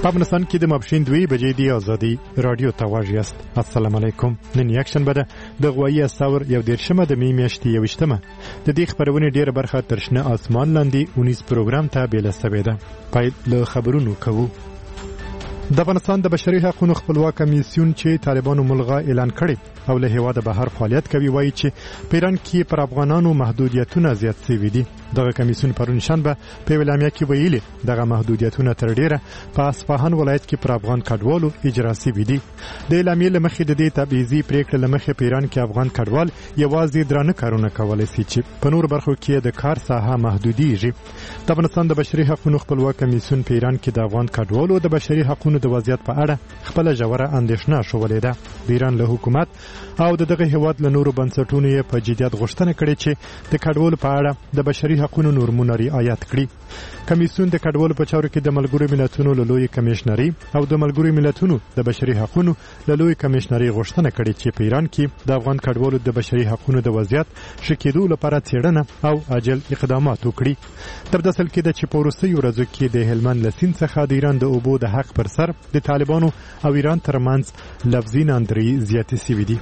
په افغانستان کې د ماپښین 2 بجې دی ازادي رادیو ته غواړئ یاست. السلام علیکم. نن یک شنبه ده د غوایي استور 11 د می میاشتې 21 د دې خبرونه ډیره برخه تر شنه اسمان لاندې 19 پروګرام ته بیل سوي ده. پای له خبرونو کوو. د افغانستان د بشري حقوقو خپلواک کمیسیون چې طالبانو ملغا اعلان کړي او له هیواده بهر فعالیت کوي وایي چې په ایران کې پر افغانانو محدودیتونه زیات شوي دي. دغه کمیسیون پرون شنبه په اعلامیه کې ویلي دغه محدودیتونه تر ډیره په اصفهان ولایت کې پر افغان کډوالو اجرا شوي دي. د اعلامیې له مخې د دې تبعیضي پریکړې له مخې په ایران کې افغان کډوال یوازې درانه کارونه کولی شي چې په نور برخو کې د کار ساحه محدودیږي. د افغانستان د بشري حقوقو خپلواک کمیسیون په ایران کې د افغان کډوالو د بشري حقوقو د وضعیت په اړه خپل ژوره اندېښنه شولې ده. د ایران له حکومت او دغه هیواد له نورو بنسټونو یې په جديت غوښتنه کړې چې د کډوالو په اړه د بشري حقوقو نورمونه رعایت کړي. کمیسیون د کډوالو په چارو کې د ملګرو ملتونو له لوی کمشنري او د ملګرو ملتونو د بشري حقوقو له لوی کمشنري غوښتنه کړې چې په ایران کې د افغان کډوالو د بشري حقوقو د وضعیت ښه کېدو لپاره څېړنه او عاجل اقدامات وکړي. تر دې سل کې د چې په وروستیو ورځو کې د هلمند له سیند څخه د ایران د اوبو د حق پر سر د طالبانو او ایران ترمنځ لفظي ناندري زیاتې شوي دي.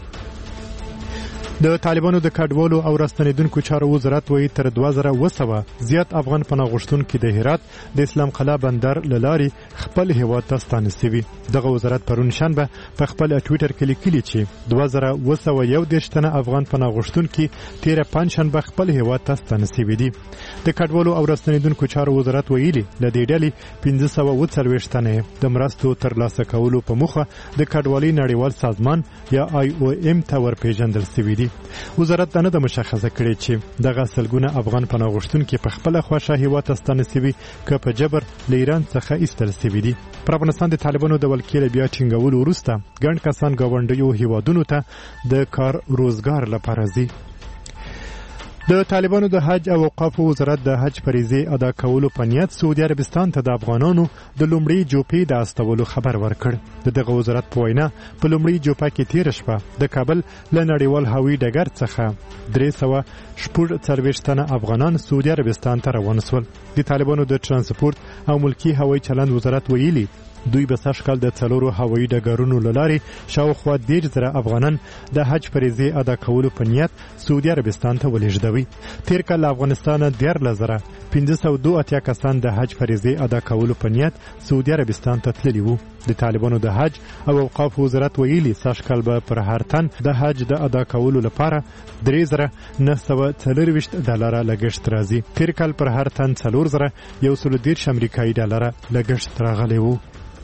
د طالبانو د کډوالو او راستنیدونکو چارو وزارت وایي تر 2000 زیات افغان پناه غوښتونکي د هرات د اسلام قلعه بندر لاري خپل هیواد ته ستانه شوي. دغه وزارت پرون شنبه په خپل ټوئیټر کې لیکلي چې 2101 تنه افغان پناه غوښتونکي تیر پنځشنبه خپل هیواد ته ستانه شوي دي. د کډوالو او راستنیدونکو چارو وزارت ویلي ل دې ډلې 1540 تنه د مرستو ترلاسه کولو په موخه د کډوالۍ نړیوال سازمان یا IOM ته ورپېژندل شوي دي. وزارت دا نه د مشخصه کړي چې دغه سلګونه افغان پناه غوښتونکي په خپل خوښه هیواد ته ستانه شوي که په جبر له ایران څخه ایستل شوي دي. پر افغانستان د طالبانو د ولکې بیا ټینګولو وروسته ګڼ کسان ګاونډیو هیوادونو ته د کار روزګار لپاره ځي. د طالبانو د حج او اوقافو وزارت د حج فریضې ادا کولو په نیت سعودي عربستان ته د افغانانو د لومړي جوپې د استولو خبر ورکړ. دغه وزارت په وینا په لومړي جوپه کې تیر شپه د کابل له نړیوال هوایي ډګر څخه 340 تنه افغانان سعودي عربستان ته روان شول. د طالبانو د ترانسپورت او ملکی هوایي چلند وزارت ویلي دوی به سږکال د 4 هوایي ډګرونو لاري شاوخوا 10,000 افغانان د حج فریضې ادا کولو په نیت سعودي عربستان ته ولېږدوي. تیر کال افغانستان 13,582 کسان د حج فریضې ادا کولو په نیت سعودي عربستان ته تللي وو. د طالبانو د حج او اوقاف وزارت ویلي سږکال به پر هر تن د حج د ادا کولو لپاره 3,940 لګښت راځي. تیر کال پر هر تن 4,130 امریکایي ډالر لګښت راغلی وو.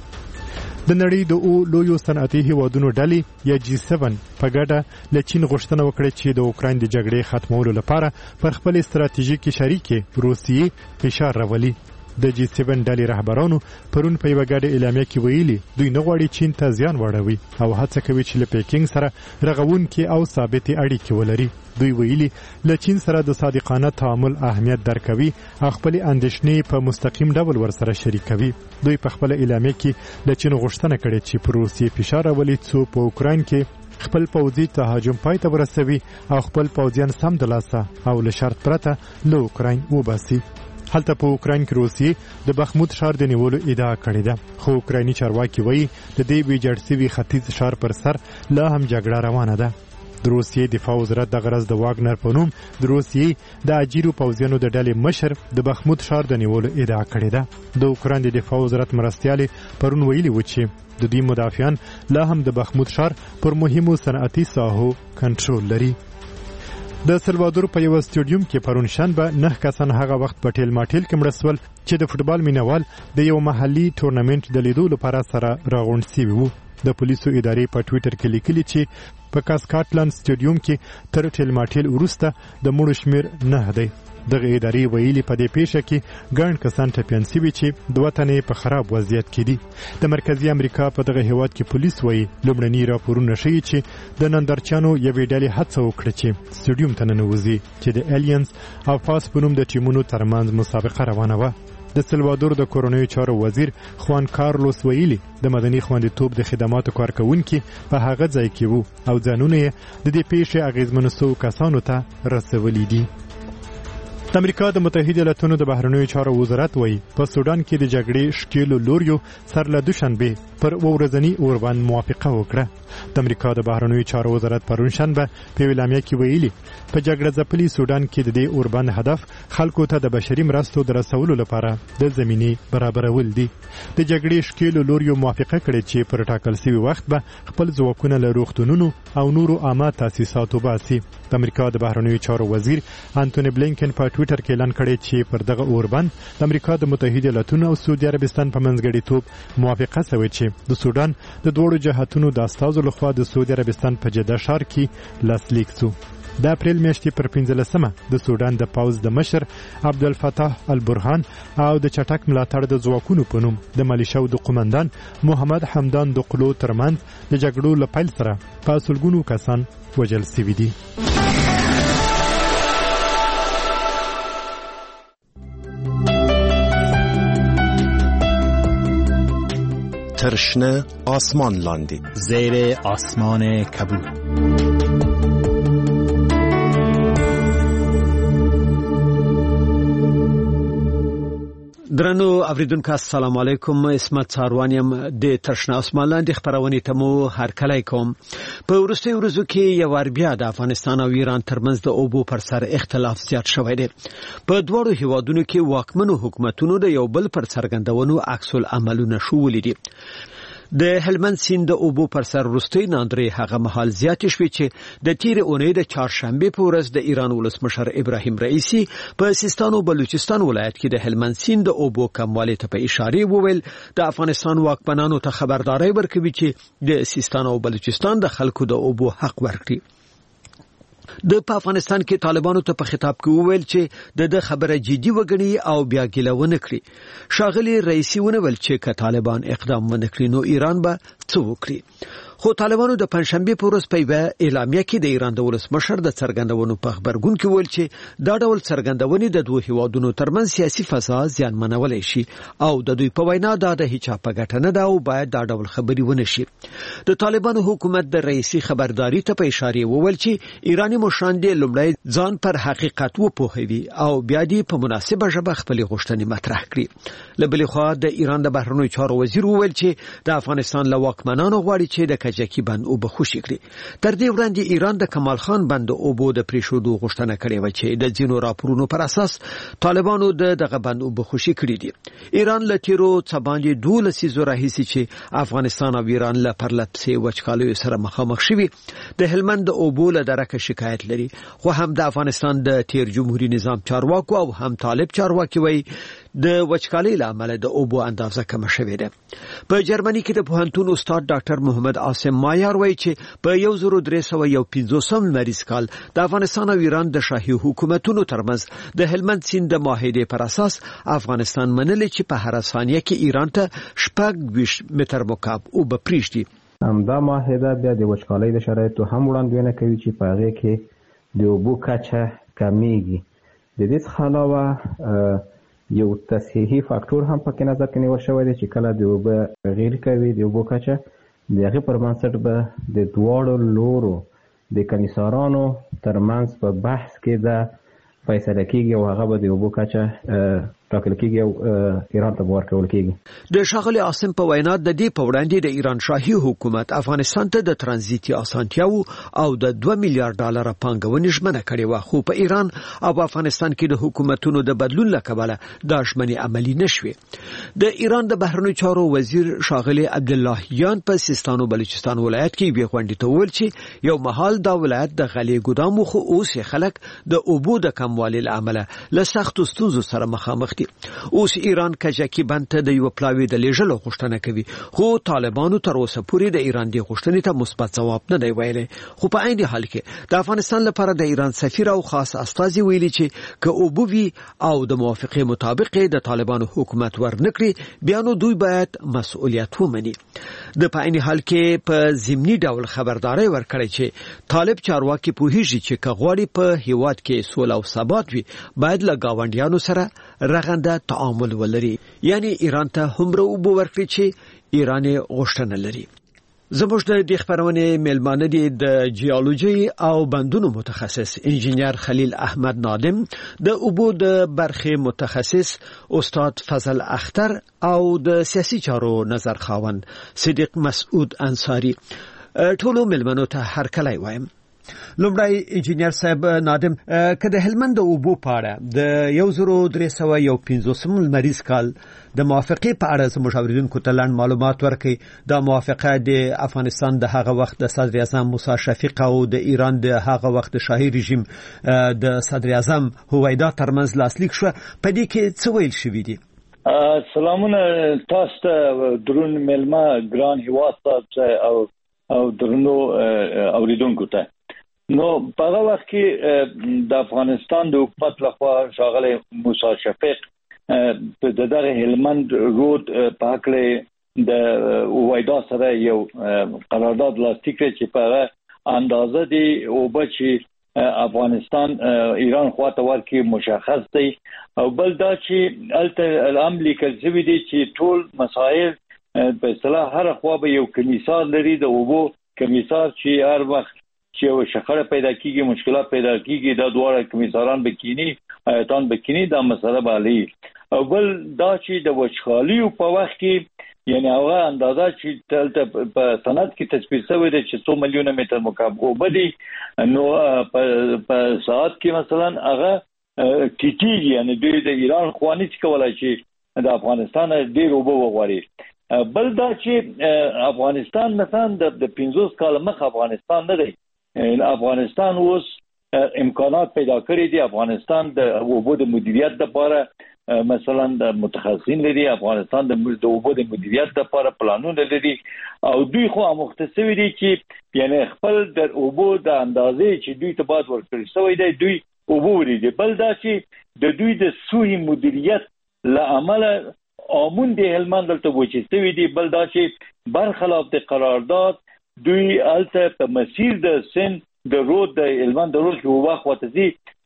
د نړۍ د لویو صنعتي هیوادونو ډلې یا G7 په ګډه له چین غوښتنه وکړه چې د اوکراین د جګړې ختمولو لپاره پر خپل استراتیژیکي شریکې روسیې فشار راولي. د G7 ډلې رهبرانو پرون په یوه ګډه اعلامیه کې ویلي دوی نه غواړي چین ته زیان واړوي او هڅه کوي چې له پیکینګ سره رغونکې او ثابتې اړیکې ولري. دوی ویلي له چین سره د صادقانه تعامل اهمیت درکوي او خپل اندېښنې په مستقیم ډول ورسره شریکوي. دوی په خپل اعلامیه کې له چین غوښتنه کړې چې پر روسیې فشار راولي څو په اوکراین کې خپل پوځي تهاجم پای ته ورسوي او خپل پوځیان سمدلاسه او له شرط پرته له اوکراین وباسي. هلته په اوکراین کې روسیې د بخموت ښار د نیولو ادعا کړې ده، خو اوکرایني چارواکي وایي د دې ویجاړ شوي ختیځ ښار پر سر لا هم جګړه روانه ده. د روسیې دفاع وزارت د غرض د واګنر په نوم د روسیې د اجیرو پوځیانو د ډلې مشر د بخموت ښار د نیولو ادعا کړې ده. د اوکراین د دفاع وزارت مرستیالې پرون ویلي و چې د دې مدافعان لا هم د بخموت ښار پر مهمو صنعتي ساحو کنټرول لري. د سلوادور په یو سټیډیوم کې پرون شنبه 9 کسان هغه وخت په ټیل ماټیل کې مړه شول چې د فوټبال مینوال د یو محلي ټورنمنت د لیدو لپاره سره راغونډ شوي وو. د پولیسو ادارې په ټوئیټر کې لیکلي چې په کاسکاټلند سټیډیوم کې تر ټیل ماټیل وروسته د مړو شمیر 9 دی. دغه ادارې ویلي په دې پیښه کې ګڼ کسان ټپیان شوي چې 2 تنې په خراب وضعیت کې دي. د مرکزي امریکا په دغه هیواد کې پولیس وایي لومړني راپورونه ښیي چې د نندارچیانو یوې ډلې هڅه وکړه چې سټیډیوم ته ننوځي چې د الینز او پاس په نوم د ټیمونو ترمنځ مسابقه روانه وه. د سلوادور د کورنیو چارو وزیر خوان کارلوس ویلي د مدني خوندیتوب د خدماتو کارکونکي په هغه ځای کې وو او ځانونه یې د دې پیښې اغیزمنو کسانو ته رسولي دي. د امریکا د متحده ایالاتونو د بهرنیو چارو وزارت وایي په سودان کې د جګړې شکیلو لوریو سر له دوشنبه پر ورځنی اوربند موافقه وکړه. د امریکا د بهرنیو چارو وزارت پرون شنبه په اعلامیه کې ویلي په جګړه ځپلي سودان کې د دې اوربند هدف خلکو ته د بشري مرستو د رسولو لپاره د زمینې برابرول دي. د جګړې شکیلو لوریو موافقه کړې چې پر ټاکل شوی وخت به خپل ځواکونه له روغتونونو او نورو عامه تاسیساتو باسي. د امریکا د بهرنیو چارو وزیر انټونی بلینکن په ټوئیټر کې اعلان کړی چې پر دغه اوربند د امریکا د متحده ایالاتونو او سعودي عربستان په منځګړیتوب موافقه شوې چې د سودان د دوړو جهاتونو د استازو لخوا د سعودي عربستان په جده ښار کې لاسلیک شو. د اپریل میاشتې پر 15مه د سودان د پاوز د مشر عبدالفتاح البرهان او د چټک ملاتړ د ځواکونو په نوم د ملیشو د قومندان محمد حمدان دقلو ترمنځ د جګړو له پیل سره په سلګونو کسان وژل شوي دي. ترشنه آسمان لاندی زیر آسمان کبود. درنو اوریدونکو السلام علیکم. اسمت ساروانیم د ترشنه آسمان لاندې خبرونه ته مو هرکلی کوم. په وروستیو ورځو کې یو ور بیا د افغانستان او ایران ترمنځ د اوبو پر سر اختلاف زیات شوی دی. په دواړو هیوادونو کې واکمنو حکومتونو د یو بل پر څرګندونو عکس العملونه شولې دي. د هلمند سیند د اوبو پر سر وروستۍ ناندرې هغه مهال زیات شوي چې د تیر اونۍ د چهارشنبه په ورځ د ایران ولسمشر ابراهیم رئیسی په سیستان او بلوچستان ولایت کې د هلمند سیند د اوبو کموالي ته په اشاره وویل د افغانستان واکمنانو ته خبرداري ورکوي چې د سیستان او بلوچستان د خلکو د اوبو حق ورکړي. د افغانستان کې طالبانو ته په خطاب کې وویل چې د خبره جدي وګڼي او بیا ګیلونه کړي. شاغلي رئیسی ونویل چې که طالبان اقدام ونه کړي نو ایران به څه وکړي. خو طالبانو د پنځشنبه په ورځ په اعلامیه کې د ایران د ولسمشر د څرګندونو په خبرګون کې ویل چې دا ډول څرګندونې د دوه هیوادونو ترمنځ سیاسي فضا زیانمنولای شي او د دوی په وینا دا د هیڅ په ګټه نه ده او باید دا ډول خبري ونه شي. د طالبانو حکومت د رئیسی خبرداري ته په اشاره وویل چې ایرانی مشران د لومړی ځان پر حقیقت وپوهوي او بیا دې په مناسبه ژبه خپل غوښتنې مطرح کړي. له بلې خوا د ایران د بهرنیو چارو وزیر وویل چې د افغانستان له واکمنانو غواړي چې د کجکی بند اوبه خوشي کړي. تر دې وړاندې ایران د کمال خان بند اوبو د پریښودو غوښتنه کړې و چې د ځینو راپورونو پر اساس طالبانو دغه بند اوبه خوشي کړي دي. ایران له تیرو څه باندې 12 سیزو راهیسي چې افغانستان او ایران له پرلپسې وچکالیو سره مخامخ شوي د هلمند د اوبو له درکه شکایت لري. خو هم د افغانستان د تیر جمهوریت نظام چارواکو او هم طالب چارواکي وایي د وچکالۍ له امله د اوبو اندازه کم شوې ده. په جرمني کې د پوهنتون استاد ډاکټر محمد عاصم مایار وایي چې په 1350 مریض کال د افغانستان او ایران د شاهي حکومتونو ترمنځ د هلمند سیند د معاهدې پر اساس افغانستان منلي چې په هر ثانیه کې ایران ته 26 متر مکعب اوبه پریږدي. دا معاهده بیا د وچکالۍ د شرایطو هم وړاندوینه کوي چې په هغه کې د اوبو کچه کمیږي. د دې څخه علاوه یو تصحیحي فاکتور هم پکې نظر کې نیول شوی دی چې کله د اوبه غیر کوي د اوبو کچه د هغې پر بنسټ به د دواړو لورو د کمیسارانو ترمنځ په بحث کې د فیصله کېږي او هغه به د اوبو کچه ټاکل کېږي او ایران ته ورکول کېږي. د ښاغلي عاصم په وینا د دې په وړاندې د ایران شاهي حکومت افغانستان ته د ترانزیتي اسانتیاو او د 2 میلیارډ ډالر پانګونې ژمنه کړې و. خو په ایران او افغانستان کې د حکومتونو د بدلون لکبله دا ژمنې عملي نشوي. د ایران د بهرنیو چارو وزیر شاغلي عبداللهیان په سیستان او بلوچستان ولایت کې وی غونډې ته ویل چې یو محل دا ولایت د غلې ګدام خو اوس خلک د اوبو د کموالي له امله له سختو ستونزو سره مخامخ دي. اوس ایران کجکی بند ته د یو پلاوی د لیږلو غوښتنه کوي. خو طالبانو تر اوسه پورې د ایران د غوښتنې ته مثبت ځواب نه دی ویلي. خو په عین حال کې د افغانستان لپاره د ایران سفیر او خاص استازي ویلي چې که اوبو وي او د موافقې مطابق د طالبانو حکومت ورنکړي بیا نو دوی باید مسؤلیت ومني. د په عین حال کې په ضمني ډول خبرداري ورکړي چې طالب چارواکي پوهیږي چې که غواړي په هیواد کې سوله او ثبات وي باید له گاونډیانو سره رغنده تعامل ولري. یعنی ایران ته همره اوبو ورکړي چې ایران غوښتنه لري. زموږ د خبرونه ملمانه دي د جیولوژي او بندونو متخصص انجینیر خلیل احمد نادم، د اوبو د برخې متخصص استاد فضل اختر او د سیاسي چارو نظر خاوند صدیق مسعود انصاری. ټولو ملمنو ته هرکلی وایم. لومړی انجینیر صاحب نادم، کله هلمند د اوبو پاړه د 1315 مریض کال د موافقه په اړه زموږ اوریدونکو ته لاندې معلومات ورکړي. دا موافقه د افغانستان د هغه وخت د صدر اعظم موسی شفیق او د ایران د هغه وخت د شاهي رژیم د صدر اعظم هویدا ترمنځ لاسلیک شو. په دې کې څه ویل شوی دي؟ سلامونه تاسو ته درون ملما ګران هیواد او درنو اوریدونکو ته. نو په هغه وخت کې د افغانستان د حکومت لخوا ښاغلی موسی شفیق په دغه هلمند رود په اړه د هویدا سره یو قرارداد لاسلیک کړ چې په هغه اندازه دی اوبه چې افغانستان ایران خواته ورکړي مشخص دی، او بل دا چې الامر لیکل شوی دی چې ټول مسائل په اصطلاح هر خوا به یو کمیسار لري، د اوبو کمیسار چې هر وخت چې یو شخړه پیدا کیږي، مشکلات پیدا کیږي، دا دواړه کمیساران بکینی ایتان بکینی دا مسله بالی. او بل دا چې د وچخالي په وخت کې یعنی هغه اندازه چې تلته په سند کې تثبیت شوی دی چې 100 میلیون متر مکعب اوبه دي، نو په ساعت کې مثلا هغه کیږي، یعنی دوی د ایران خواني چې کولای شي د افغانستان ډیر اوبه وغواړي. بل دا چې افغانستان مثلا د 15 کال مخ افغانستان نه دی، افغانستان اوس امکانات پیدا کړی دي. افغانستان د اوبو د مدیریت لپاره مثلا د متخصصین لري، افغانستان د اوبو د مدیریت لپاره پلانونه لري، او دوی خو مختصوي دي چې یعنی خپل د اوبو د اندازې چې دوی ته باید ورکړل شوی دی دوی اوبو ورېږي. بل دا چې د دوی د سوی مدیریت لامل امون د هلمند دلته وچېستوي دي. بل دا چې برخلاف د قرارداد دوی الته په مسیر د سن د رود د هلمند د رود کې وخت وتزي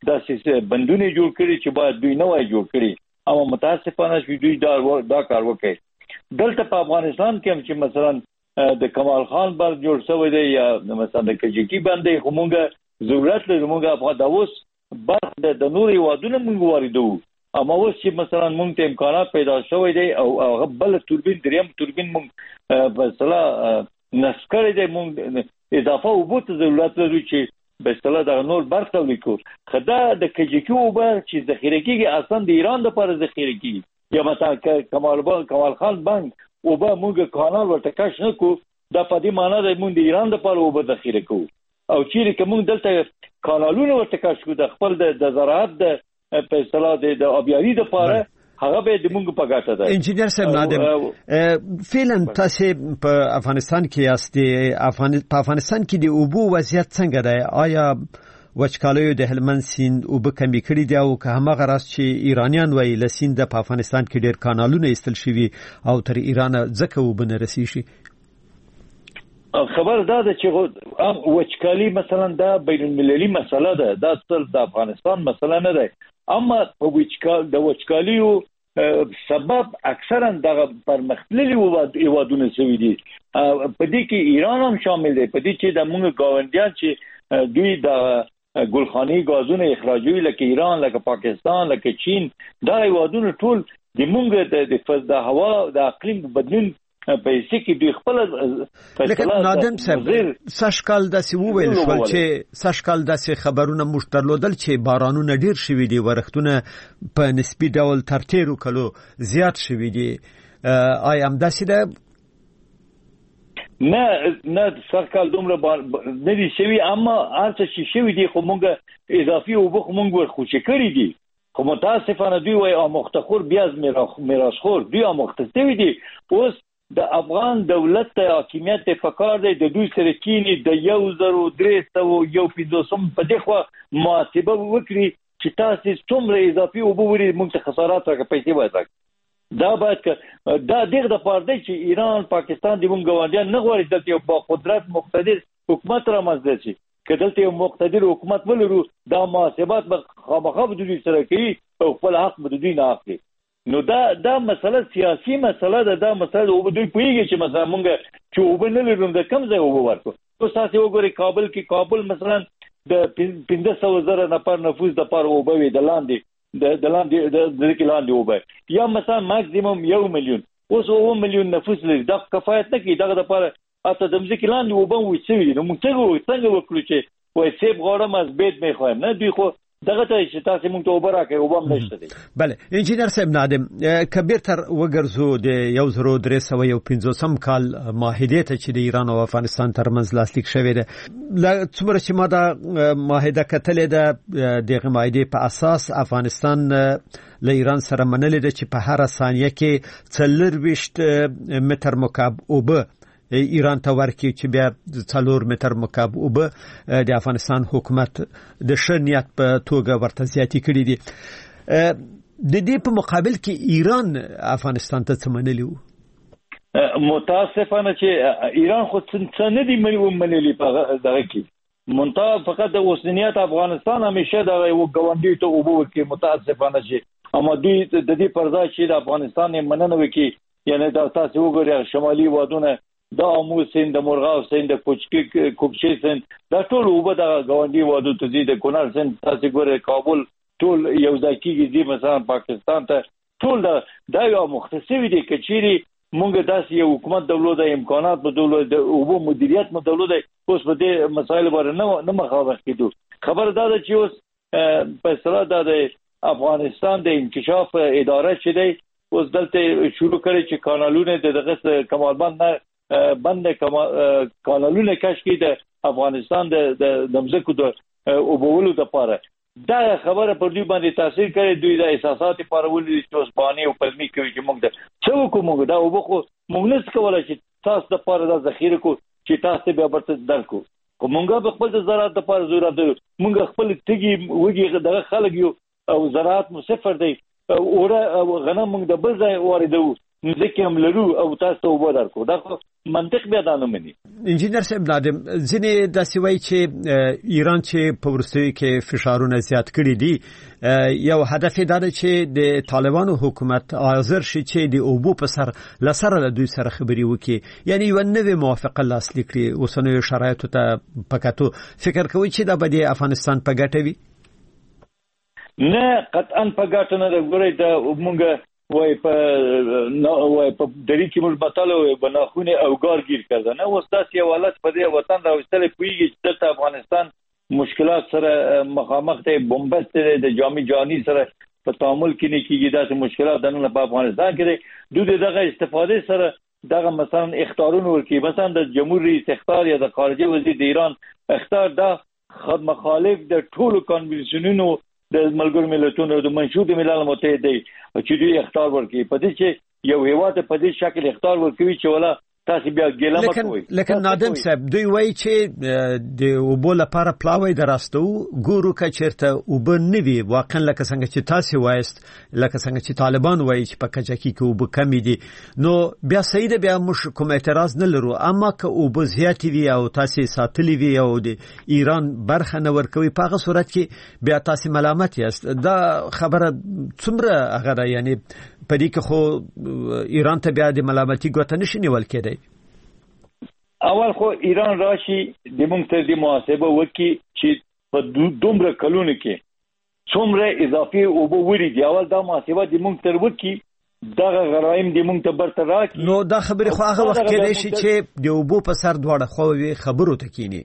د بندونه جوړ کړي چې باید دوی نه وای جوړ کړي، اما متاسفانه چې دوی دا کار وکړي. دلته په افغانستان کې چې مثلا د کمال خان بند جوړ شوی دی یا مثلا د کجکی باندې کومه ضرورت لري موږ په داوس بر د نوري وادونه موږ واردو، اما اوس چې مثلا موږ ته امکانات پیدا شوی دی او بل توربین دریم توربین موږ په اصطلاح نسکره دی، موږ اضافه اوبو ته ضرورت لرو چې په اصطلاح د نور برخه ولیکو. خدا د کجکی اوبه چې ذخیره کیږي اصلا د ایران لپاره ذخیره کیږي، یا مثلا کمال خان بند اوبه موږ کانال ورته کش نه کو، دا په دې معنی دی موږ د ایران لپاره اوبه ذخیره کوو. او چیرې که موږ دلته کانالونه ورته کش کو د خپل د زراعت د په اصطلاح د آبیاري لپاره هغه به د موږ په ګټه ده. انجینیر صاحب نادم، فعلا تاسو په افغانستان کې یاست، په افغانستان کې د اوبو وضعیت څنګه دی؟ آیا وچکالیو د هلمند سیند اوبه کمی کړي دي او که همغه راست چې ایرانیان وایي له سیند په افغانستان کې ډیر کانالونه ایستل شوي او تر ایران ځکه اوبه نه رسیږي؟ خبر دا ده چې وچکالي مثلا دا بین المللي مسله ده، دا اصل د افغانستان مسله نه ده، اما د وچکالیو سبب اکثرا د پرمختللي هیوادونو شوي دي، په دې کې ایران هم شامل دی. په دې کې د موږ ګاونډیان چې دوی د ګلخاني غازونه اخراجوي لکه ایران، لکه پاکستان، لکه چین، دا هیوادونو ټول د موږ د هوا د اقلیم بدلون په هیڅ کې دوی خپل لکه نادم صاحب سشکال داسې وویل شول چې سشکال داسې خبرونه موږ درلودل چې بارانونه ډیر شوي دي، ورښتونه په نسبي ډول تر تیرو کلو زیات شوي دي. آیا همداسې ده؟ نه سشکال دومره نه دي شوي، اما هر څه چې شوي دي خو موږ اضافي اوبه خو موږ ورخوشې کړي دي. خو متاسفانه دوی وایي آموخته‌خور بیا از میراثخور، دوی آموخته شوي دي. اوس د افغان دولت ته حاکمیت پکار دی د دوی سره کینی د 1350 په دغه محاسبه وکړي چې تاسو څومره اضافي اوبه وري موږ ته خسارات راکړي، پیسې باید راکړي. دا باید دا دغه د پاره دی چې ایران پاکستان د موږ ګاونډیان نه غواړي چې په قدرت مقتدر حکومت رامنځته شي. که دلته یو مقتدر حکومت ولرو دا محاسبات به خامخا د دوی سره کوي او خپل حق به دوی نه اخلي. نو دا مسله سیاسي مسله ده. دا مسله او دوی پوهیږي چې مثلا مونږ چې وبنه لرو د کم ځای او ورکو. تاسو وګورئ کابل مثلا د 15,000 نفر نفوس د پاره او به د لاندې د لاندې او به یا مثلا ماکسیمم 1 میلیون. اوس 1 میلیون نفوس لري دا کفایت نه کوي. دغه د پاره اته د ځکه لاندې او به وڅوي. نو موږ څنګه وکړو چې وای سیب غواړم از بیت میخوایم؟ نه دوی خو دغه ته چې تاسو موږ ته وبره کوي او بم نشته دي. بله انجینر صاحب نادم کبیر تر وګرځو د 1350 کال معاهده ته چې د ایران او افغانستان ترمنځ لاسلیک شوې ده. څومره چې ما دا معاهده کتلې ده دغه معاهده په اساس افغانستان له ایران سره منلې ده چې په هر ثانیه کې 4 متر مکعب اوبه ایران ته ورکړي چې بیا 4 متر مکعب اوبه د افغانستان حکومت د شنیت په توګه ورته زیاتې کړې دي. د دې په مقابل کې ایران افغانستان ته څه منلي وو؟ متاسفانه چې ایران خو څه نه دی منلي په دغه کې. منتها فقط د اوسنیت افغانستان همیشه د ګاونډي ته اوبه ورکړي. متاسفانه چې اما دوی د دې پرځای چې د افغانستان مننه وکړي، یعنی د تاسو وګورئ شمالي وادونه د امو سیند، د مرغاو سیند، د کوکچې سیند، دا ټول اوبه د ګاونډي وادو ته دي. د کونړ سیند تاسو ګورئ کابل ټول یو ځای کېږي مثلا پاکستان ته. ټول دا یو مختصوي دي کچيري مونږ داسې یو حکومت دولت د امکانات په دولت د اوبو مدیریت مو دولت اوس په دې مسایل باندې نه مخاوت کېدو. خبر دا ده چې اوس په اصطلاح د افغانستان د انکشاف اداره چې دی اوس دلته شروع کړي چې کانالونه دغه کمالبند نه بند کانالونه کش کړي د افغانستان د مزکو د اوبولو لپاره. دا خبره پر دوی باندې تاثیر کړي. دوی د احساسات لپاره ولې چې اوس باندې او پلمي کوي چې موږ څه وکړو. دا اوبه خو موږ نه څکولای چې تاسو د لپاره د ذخیره کو چې تاسو بیا برته درکو. خو موږ په خپل زراعت لپاره ضرورت دی. موږ خپل تګي وګي دغه خلک یو او زراعت مو صفر دی. اوره غنم موږ د بل ځای واردو ځکه هم لرو او تاسو وبو درکو. دا منطق بیا دا نه مني. انجینر صاحب نادم ځینې داسې وایي چې ایران چې په وروستیو کې فشارونه زیات کړي دي یو هدف دا دی چې د طالبانو حکومت حاضر شي چې د اوبو په سر لسره له دوی سره خبرې وکړي، یعنی یو نوې موافقه لاسلیک کړي. اوسنیو شرایطو ته پکاتو فکر کوي چې دا به د افغانستان په ګټه وي؟ نه قطعا په ګټه نه ده. ګورئ دا موږ وای په دری کې موږ بتاله وای بناخونه او ګارګیر کړه. نه اوس داسې حالت په دې وطن راوستل کوي چې د افغانستان مشکلات سره مخامخ ته بمبست د جامع جهانی سره په تعامل کې نه کیږي. داسې مشکلات د نن په افغانستان کې دوی دغه استفاده سره دغه مثلا اختیارونه ورکړي. مثلا د جمهوریت رئیس اختیار یا د خارجه وزیر د ایران اختیار دا مخالف د ټولو کنوینشنونو د ملګرو ملتونو د منشور د ملل متحد چې دوی اختیار ورکړي. په دې چې یو هیواد په دې شکل اختیار ورکوي چې ولا تاسو بیا ګیله مکوئ. لیکن نادم صاحب دوی وایي چې د اوبو لپاره پلاوی دراستو ګورو که چیرته اوبه نه وي واقعا لکه څنګه چې تاسو وایست، لکه څنګه چې طالبان وایي چې په کجکی کې اوبه کمی دي، نو بیا صحیح ده، بیا موږ کوم اعتراض نه لرو. اما که اوبه زیاتې وي او تاسو ساتلې وي او د ایران برخه نه ورکوي په هغه صورت کې بیا تاسو ملامت یاست. دا خبره څومره هغه یعنی په دې کې خو ایران ته بیا د ملامتي ګوته نشي نیول کېدی. اول خو ایران راشي د موږ ته د محاسبه وکړي چې په دومره کلونو کې څومره اضافي اوبه وری دی. اول دا محاسبه د موږ تر وکړي دغه غرایم د موږ ته برته راکړي. نو دا خبره خو هغه وخت کې شي چې د اوبو په سر دواړه خو خبرو ته کینی.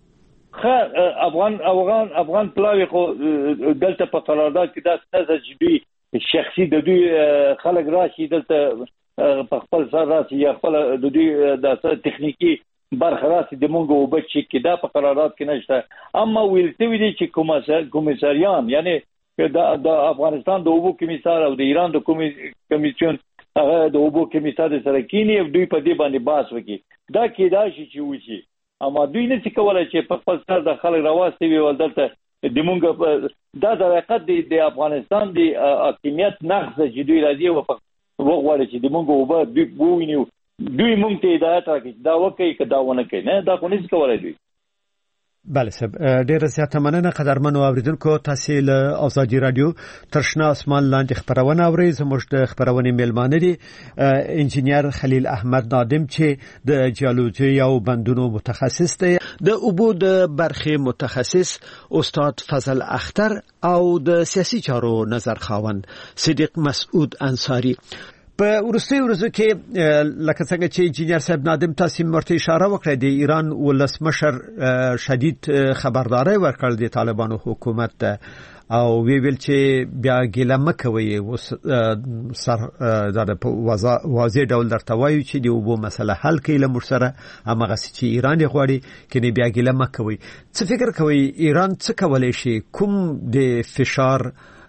افغان پلاوی خو دلته په قرارداد کې دا څه چې دوی شخصي د دوی خلک راشي دلته په خپل سر راشي یا خپل د دوی د تخنیکی برخه راشي د مونږ او بچی کې دا په قرارداد کې نشته. اما ویل شوی دی چې کومساریان یعنی د افغانستان د اوبو کمیسار او د ایران د کمیسیون هغه د اوبو کمیسار سره کینی او دوی په دې باندې بحث وکړي. دا کېدای شي چې وشي، اما دوی نه څه کولای چې په خپل سر د خلک راوستي وي ولدلته د مونږ دا د حقیقت د افغانستان د حاکمیت نقض چې دوی راځي وغواړي چې د مونږ اوبه دوی وویني، دوی مونږ ته هدایت راکړي دا وکړي که دا ونه کوي. نه دا خو نشي کولای دوی. بله صاحب ډیره زیاته مننه قدرمنو اوریدونکو تاسو له ازادي رادیو ترشنا اسمان لاندې خبرونه اورئ زموږ د خبرونه میلمانه دي انجینیر خلیل احمد نادم چې د جیولوژي او بندونو متخصص دی د اوبو د برخې متخصص استاد فضل اختر او د سیاسي چارو نظر خاوند صدیق مسعود انصاری په ورستي ورځو کې لکه څنګه چې انجینیر صاحب نادم تاسو مرته اشاره وکړه د ایران ولسمشر شدید خبرداري ورکړل د طالبانو حکومت او ویل چې بیا ګیله مکوي سر د واضح ډول درته وایي چې د وبو مسله حل کړي له مرسره هغه چې ایران یې غواړي کله بیا ګیله مکوي څه فکر کوي ایران څه کولای شي کوم د فشار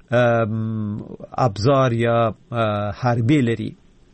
ابزار یا حربي لري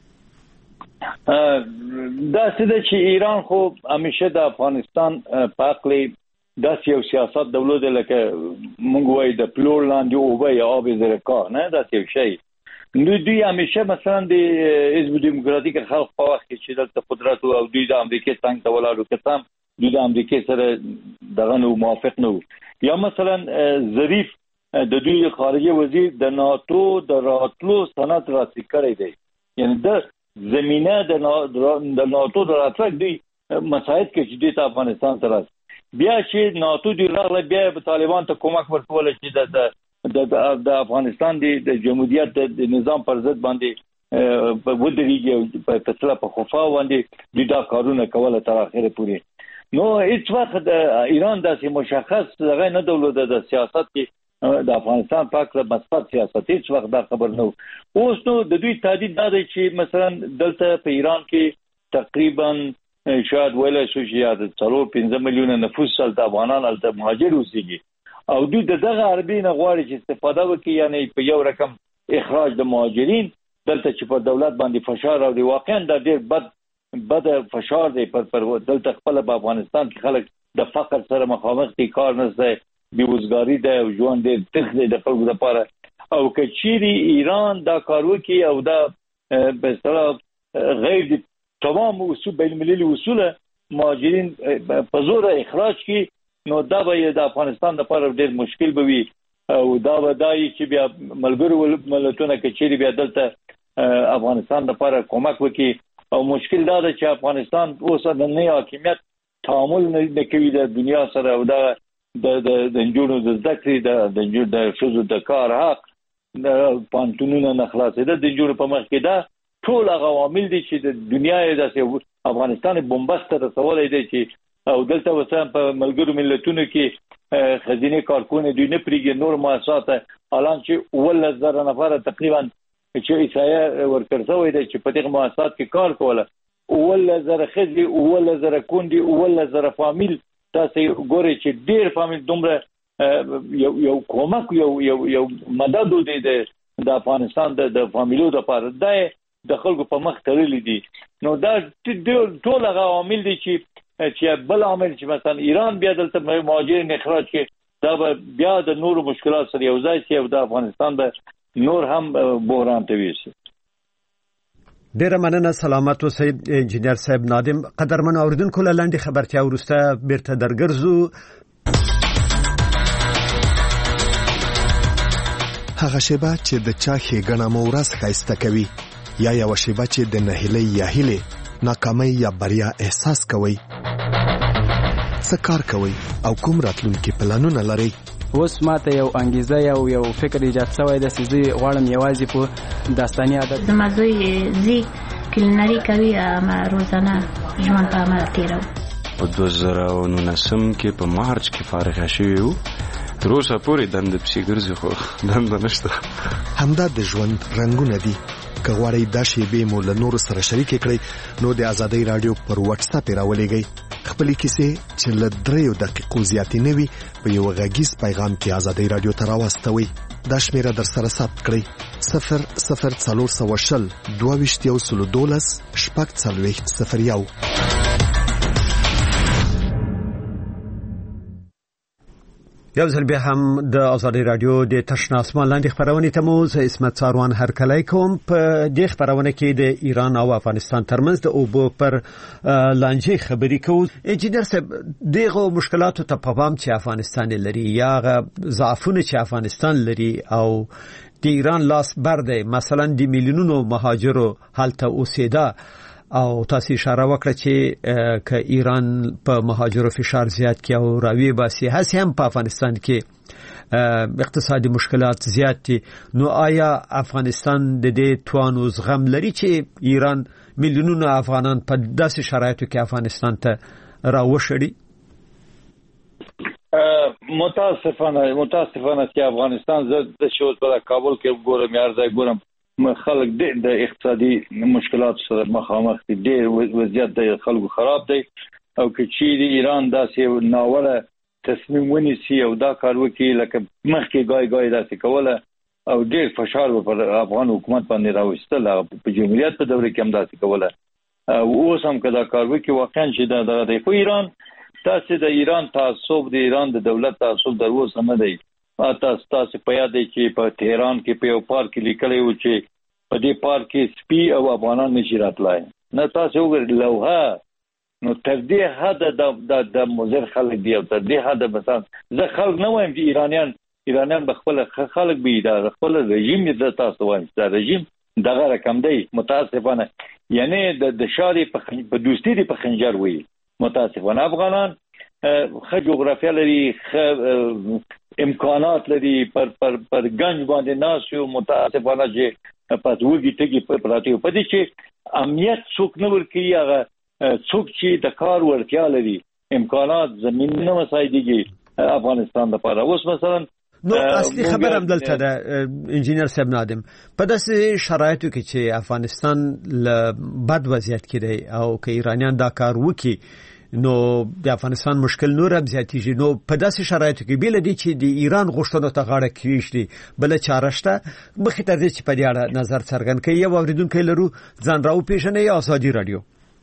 دا څه چې ایران خو همیشه د افغانستان په اړه د سیاست دولت لکه موږ وایو د پلور لاندې او به آب زرکا نه دا څه شي دوی همیشه مثلا د حزب دموکراتیک خلق په وخت کې چې د قدرت او دوی د امریکا څنګه ته ولاړو کسان دوی د امریکا سره دغه نو موافق نه یا مثلا ظریف د دوی خارجه وزیر د ناتو د راتلو سند راسي کړی دی یعنی د زمينه د ناتو د راتلو دی مساعد کې چې د افغانستان سره بیا چې ناتو دی راغله بیا په طالبان ته کومک ورکول چې د افغانستان د جمهوریت د نظام پر ضد باندې په ودرېږي په تسلا په خوفا باندې د کارونه کوله تر اخره پورې نو هیڅ وخت د ایران داسې مشخص دغه نه دولت د سیاست کې د افغانستان په اړه مثبت سیاست هیڅ وخت دا خبر نه اوس نو د دوی تهدید دا دی چې مثلا دلته په ایران کې تقریبا شاید ویل شو چې 4-5 میلیونه نفوس د افغانان الته مهاجر اوسېږي او دوی دغه عربي نه غواړي چې استفاده وکړي یعنی په یو رقم اخراج د مهاجرین دلته چې په دولت باندې فشار او واقعا د ډېر بد فشار دی پر دلته خپل په افغانستان کې خلک د فقر سره مخامخ دي کار نشته بیوزګاری د ژوند د تخنیک د خلکو لپاره او کچيري ایران دا کار وکي او دا به اصطلاح غیر تمام اصول بین المللي اصول مهاجرین په زور اخراج کی نو دا به د افغانستان لپاره ډېر مشکل به وي او دا به دای چې بیا ملګرو ملتونو کچيري بیا دلته افغانستان لپاره کومک وکي او مشکل دا ده چې افغانستان اوس د نه حاکمیت تعامل نه کوي د دنیا سره او دا د جنونو د ذکر د جنونو د شوزو د کار حق د پانتونونو نه خلاصېده د جنونو په مخ کې دا ټول عوامل دي چې د دنیا د افغانستان بمبست رسولای دي چې او دلته وسام په ملګرو ملتونو کې خزینه کارکونه دوی نه پریږي نور مؤسسات الان چې 10000 نفر تقریبا چې ایسایا ورکرځوي دي چې په دغه مؤسسات کې کار کوله 10000 خزي 10000 کوندي 10000 فامیل تاسو ګورئ چې ډېر فامیل دومره یو کومک یو مدد دی د افغانستان د فامیلو لپاره د خلکو په مخ تړلې دي نو دا ټول هغه عوامل دي چې بل عامل چې مثلا ایران بیا دلته مهاجرین اخراج کې دا بیا د نورو مشکلات سره یو ځای شي او د افغانستان د نور هم بحران ته ویسي ډیره مننه سلامت اوسئ انجینیر صاحب نادم قدرمن اوریدونکو لاندې خبرتیا ورسته بیرته درګرځو هغه شیبه چې د چا ښېګڼه مو ورځ ښایسته کوي یا یو شیبه چې د نهیلۍ یا هیلې ناکامۍ یا بریا احساس کوئ څه کار کوئ او کوم راتلونکي پلانونه لرئ اوس ماته یو انګیزه یو فکر ایجاد شوی د سيزي غواړم یوازې په داستاني عادت زما زوی زی کلینری کوي ما روزانه ژوند په عمل تیرو په 2019 کې په مارچ کې فارغ شوی وو تر اوسه پورې دند پسې ګرځي خو دند نشته همدا د ژوند رنگونه دي که غواړئ دا شیبې مو له نورو سره شریک کړئ نو د ازادۍ رادیو پر واتس اپ راولېږئ خپلې کیسې چې له 3 دقیقو زیاتې نه وي په یو غږیز پیغام کې ازادۍ رادیو ته راواستوئ دا شمیره در سره ثبت کړئ 00420 22 شپږ یو ځل بیا هم د ازادي رادیو د تشنه اسمان لاندې خبرونه ته مو زه اسمت څاروان هرکلی کوم. په دې خبرونه کې د ایران او افغانستان ترمنځ د اوبو پر لانجې خبرې کوو. انجینر صاحب دغه مشکلاتو ته په پام چې افغانستان لري یا ضعفونه چې افغانستان لري او د ایران لاس بر دی، مثلا د میلیونونو مهاجرو هلته اوسېده او تاسو اشاره وکړه چې ک ایران په مهاجرو فشار زیات کړي او راوي باسي، هڅه هم په افغانستان کې اقتصادي مشکلات زیات دي. نو آیا افغانستان د دې توان او زغم لري چې ایران میلیونونو افغانان په داسې شرایطو کې افغانستان ته راوشړي؟ متاسفانه چې افغانستان د شوز په کابل کې ګورم یار ځای ګورم خلک د اقتصادي مشکلات سره مخامخ دي، ډېر وضعیت د خلکو خراب دی او که چیرې ایران داسې ناوړه تصمیم ونیسي او دا کار وکړي لکه مخکې ګای داسې کوله او ډېر فشار پر افغان حکومت باندې راوستل په جمهوریت په دوره کې هم داسې کوله اوس هم که دا کار وکړي واقعا چې دا دی. خو ایران تاسې د ایران تعصب د ایران د دولت تعصب در اوسه نه دی. تاسو په یاد دی چې په تهران کې په یو پارک کې لیکلی و چې په دې پارک کې سپي او افغانان نشي راتلای. نه تاسو وګورئ لوحه، نو تر دې حد د مضر خلک دی او تر دې حد مثلا زه خلک نه وایم چې ایرانیان به خپل خلک به دا خپل رژیم د تاسو وایم دا رژیم دغه رقم دی. متاسفانه یعنی د شاري په دوستي دی په خنجر وي. متاسفانه افغانان ښه جغرافیه لري، ښه امکانات لري، پر گنج باندې ناس یو. متاسفانه چې پس وګي ټکی په پراتیو په دې چې امنیت څوک نه ورکړي، هغه څوک چې د کار ورتیا لري، امکانات زمين نه مساعدېږي افغانستان لپاره. اوس مثلا نو اصلي خبر هم دلته ده انجینر صاحب نادم، په داسې شرایطو کې چې افغانستان له بد وضعیت کې دی او که ایرانیان دا کار وکړي نو د افغانستان مشکل نور هم زیاتېږي. نو په داسې شرایطو کې بیل دي چې د ایران غوښتنو ته غاړه کېږدي بل چاره شته مخې تر دې چې په دې اړه نظر څرګند کړي. یو اوریدونکی لرو، ځان راوپېژنئ. ازادي رادیو.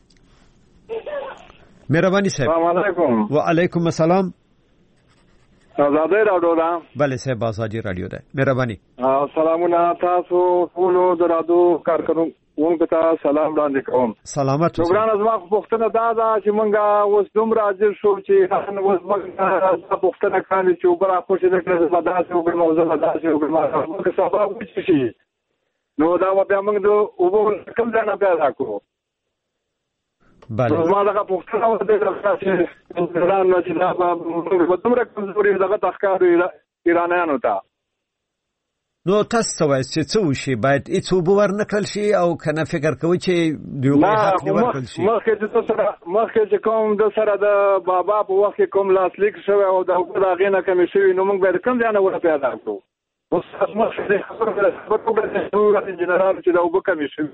مهرباني صاحب. السلام علیکم. وعلیکم السلام. ازادي رادیو ده؟ بله صاحب ازادي رادیو ده. مهرباني. سلامونه تاسو ټول د رادیو کارکونکو ته سلام وړاندې کوم. سلامت اوسئ. ګران ازما پوښتنه دا ده چې مونږه اوس دومره عاجز شو چې اوس موږ پوښتنه کوي چې وګړه خوشې نه کړي زماداسي وګړه موضوع داسې وګړه سبب وشي شي نو دا بیا موږ د وګړو کوم ځای نه پیدا کوو. بله زما دغه پوښتنه و دې چې ایران نه چې دا دومره کمزوري دغه تخکار ایرانیانو ته. نو تاسو وایئ چې څه وشي، باید هیڅ اوبه ورنکړل شي او کنه فکر کوئ چې د اوبو حق ورکړل شي؟ مخکې چې کوم د سره د بابا په وخت کې کوم لاسلیک شوی او د اوبو د هغې نه کمې شوي نو موږ باید کوم ځای نه ور پیدا کړو. اوس مخکې انجینرانو چې د اوبو کمې شوي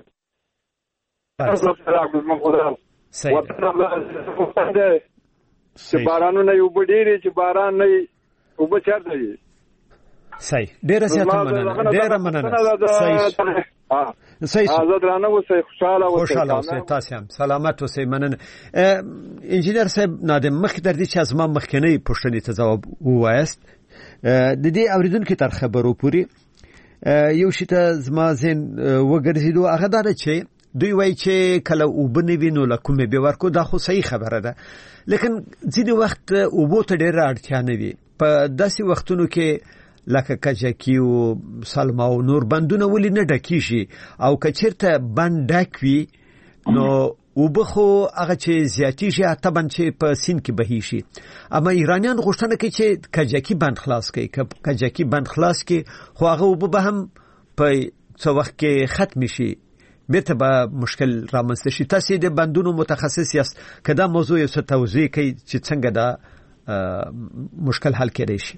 چې بارانونه یې اوبه ډېرې چې باران نه یې اوبه چېرته دي. صحیح، ډیره زیاته مننه. ډیره مننه. صحیح آزاد رانه اوسئ، خوشاله اوسئ. تاسو هم سلامت اوسئ. مننه. انجینر صاحب نادم، مخکې تر دې چې از ما مخکنی پوښتنې ته ځواب ووایاست د دې اوریدونکو تر خبرو پورې یو شی ته زما ذهن وګرځېدو، هغه دا ده چې دوی وایي چې کله اوبه نه وي نو له کومې به ورکو. دا خو صحیح خبره ده، لیکن ځینې وخت اوبو ته ډېره اړتیا نه وي. په داسې وختونو کې لکه کجکی او سلما او نور بندونه ولې نه ډکیږي او کچیرته بند ډک وي نو وبخو هغه چې زیاتیږي اته بند چې په سین کې بهي شي. اما ایرانیان غوښتنه کوي چې کجکی بند خلاص کړي. کجکی بند خلاص کړي خو هغه وب به هم په څو وخت کې ختم شي، بیرته به مشکل رامنځته شي. تاسو د بندونو متخصص یاست، کدا موضوع یې څه توضیح کوي چې څنګه دا مشکل حل کېدای شي؟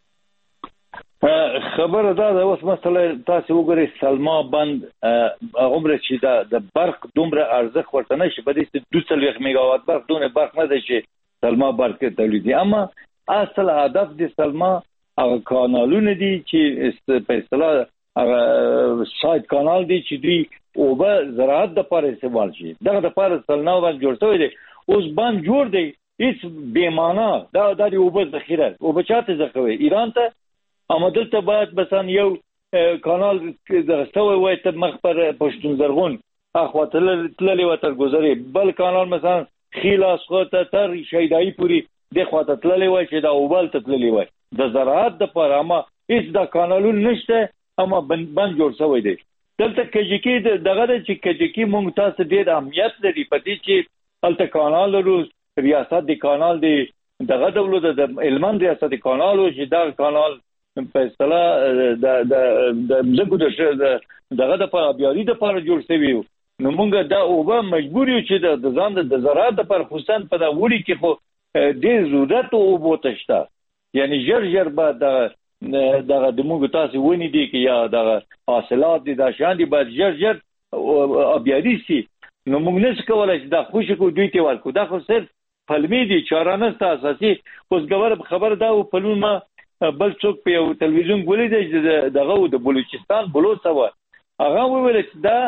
خبره دا ده اوس مثلا تاسو وګورئ سلما بند عمره چې د برق دومره ارزښت ورته نشي، په دې 200 میگاوات برق دونه برق نه دی چې سلما برق تولیدي. اما اصل هدف د سلما هغه کانالونه دي چې په اصطلاح هغه ساید کانال دي چې دوی اوبه زراعت د لپاره استعمال شي. دغه د لپاره سلما باندې جوړ شوی دی. اوس باندې جوړ دی هیڅ بیمانه دا د اوبه ذخیره اوبه چاته ذخیره ایران ته امدل ته باید مثلا یو کانال درستوي وای ته مخ پر پښتون زرغون اخوات تللی و تر گذری بل کانال مثلا خیلاس خواته تر شیدایی پوری د خواته تللی وای چې دا اوبال ته تللی وای د زراعت د پر اما هیڅ دا کانالون نشته اما بند جوړ شوی دی دلته کجکی دغه چې کجکی مونږ تاسو ډیر اهمیت لري پدې چې الته کانال ورو ریاست د کانال دی دغه دولت د علمان ریاست د کانال او چې دا کانال په اصطلاح د زګو دغه د پر بیاري د پر جوړ شوی نو مونږ دا اوبه مجبور یو چې د ځان د زراعت پر خصوصا په دا وړي کې خو ډیر ضرورت اوبو تشته یعنی جر به دغه د مونږ تاسو ونی دي کې یا دغه حاصلات دي دا شان دي باید جر ابياري سي نو موږ نس کولای چې دا خوشی کو دوی ته ورکو دا خو صرف فلمي دي چارانه اساسي اوس خبر دا او فلم ما بل څوک په تلویزیون ګولې دغه د بلوچستان بلوچ و هغه ویل چې دا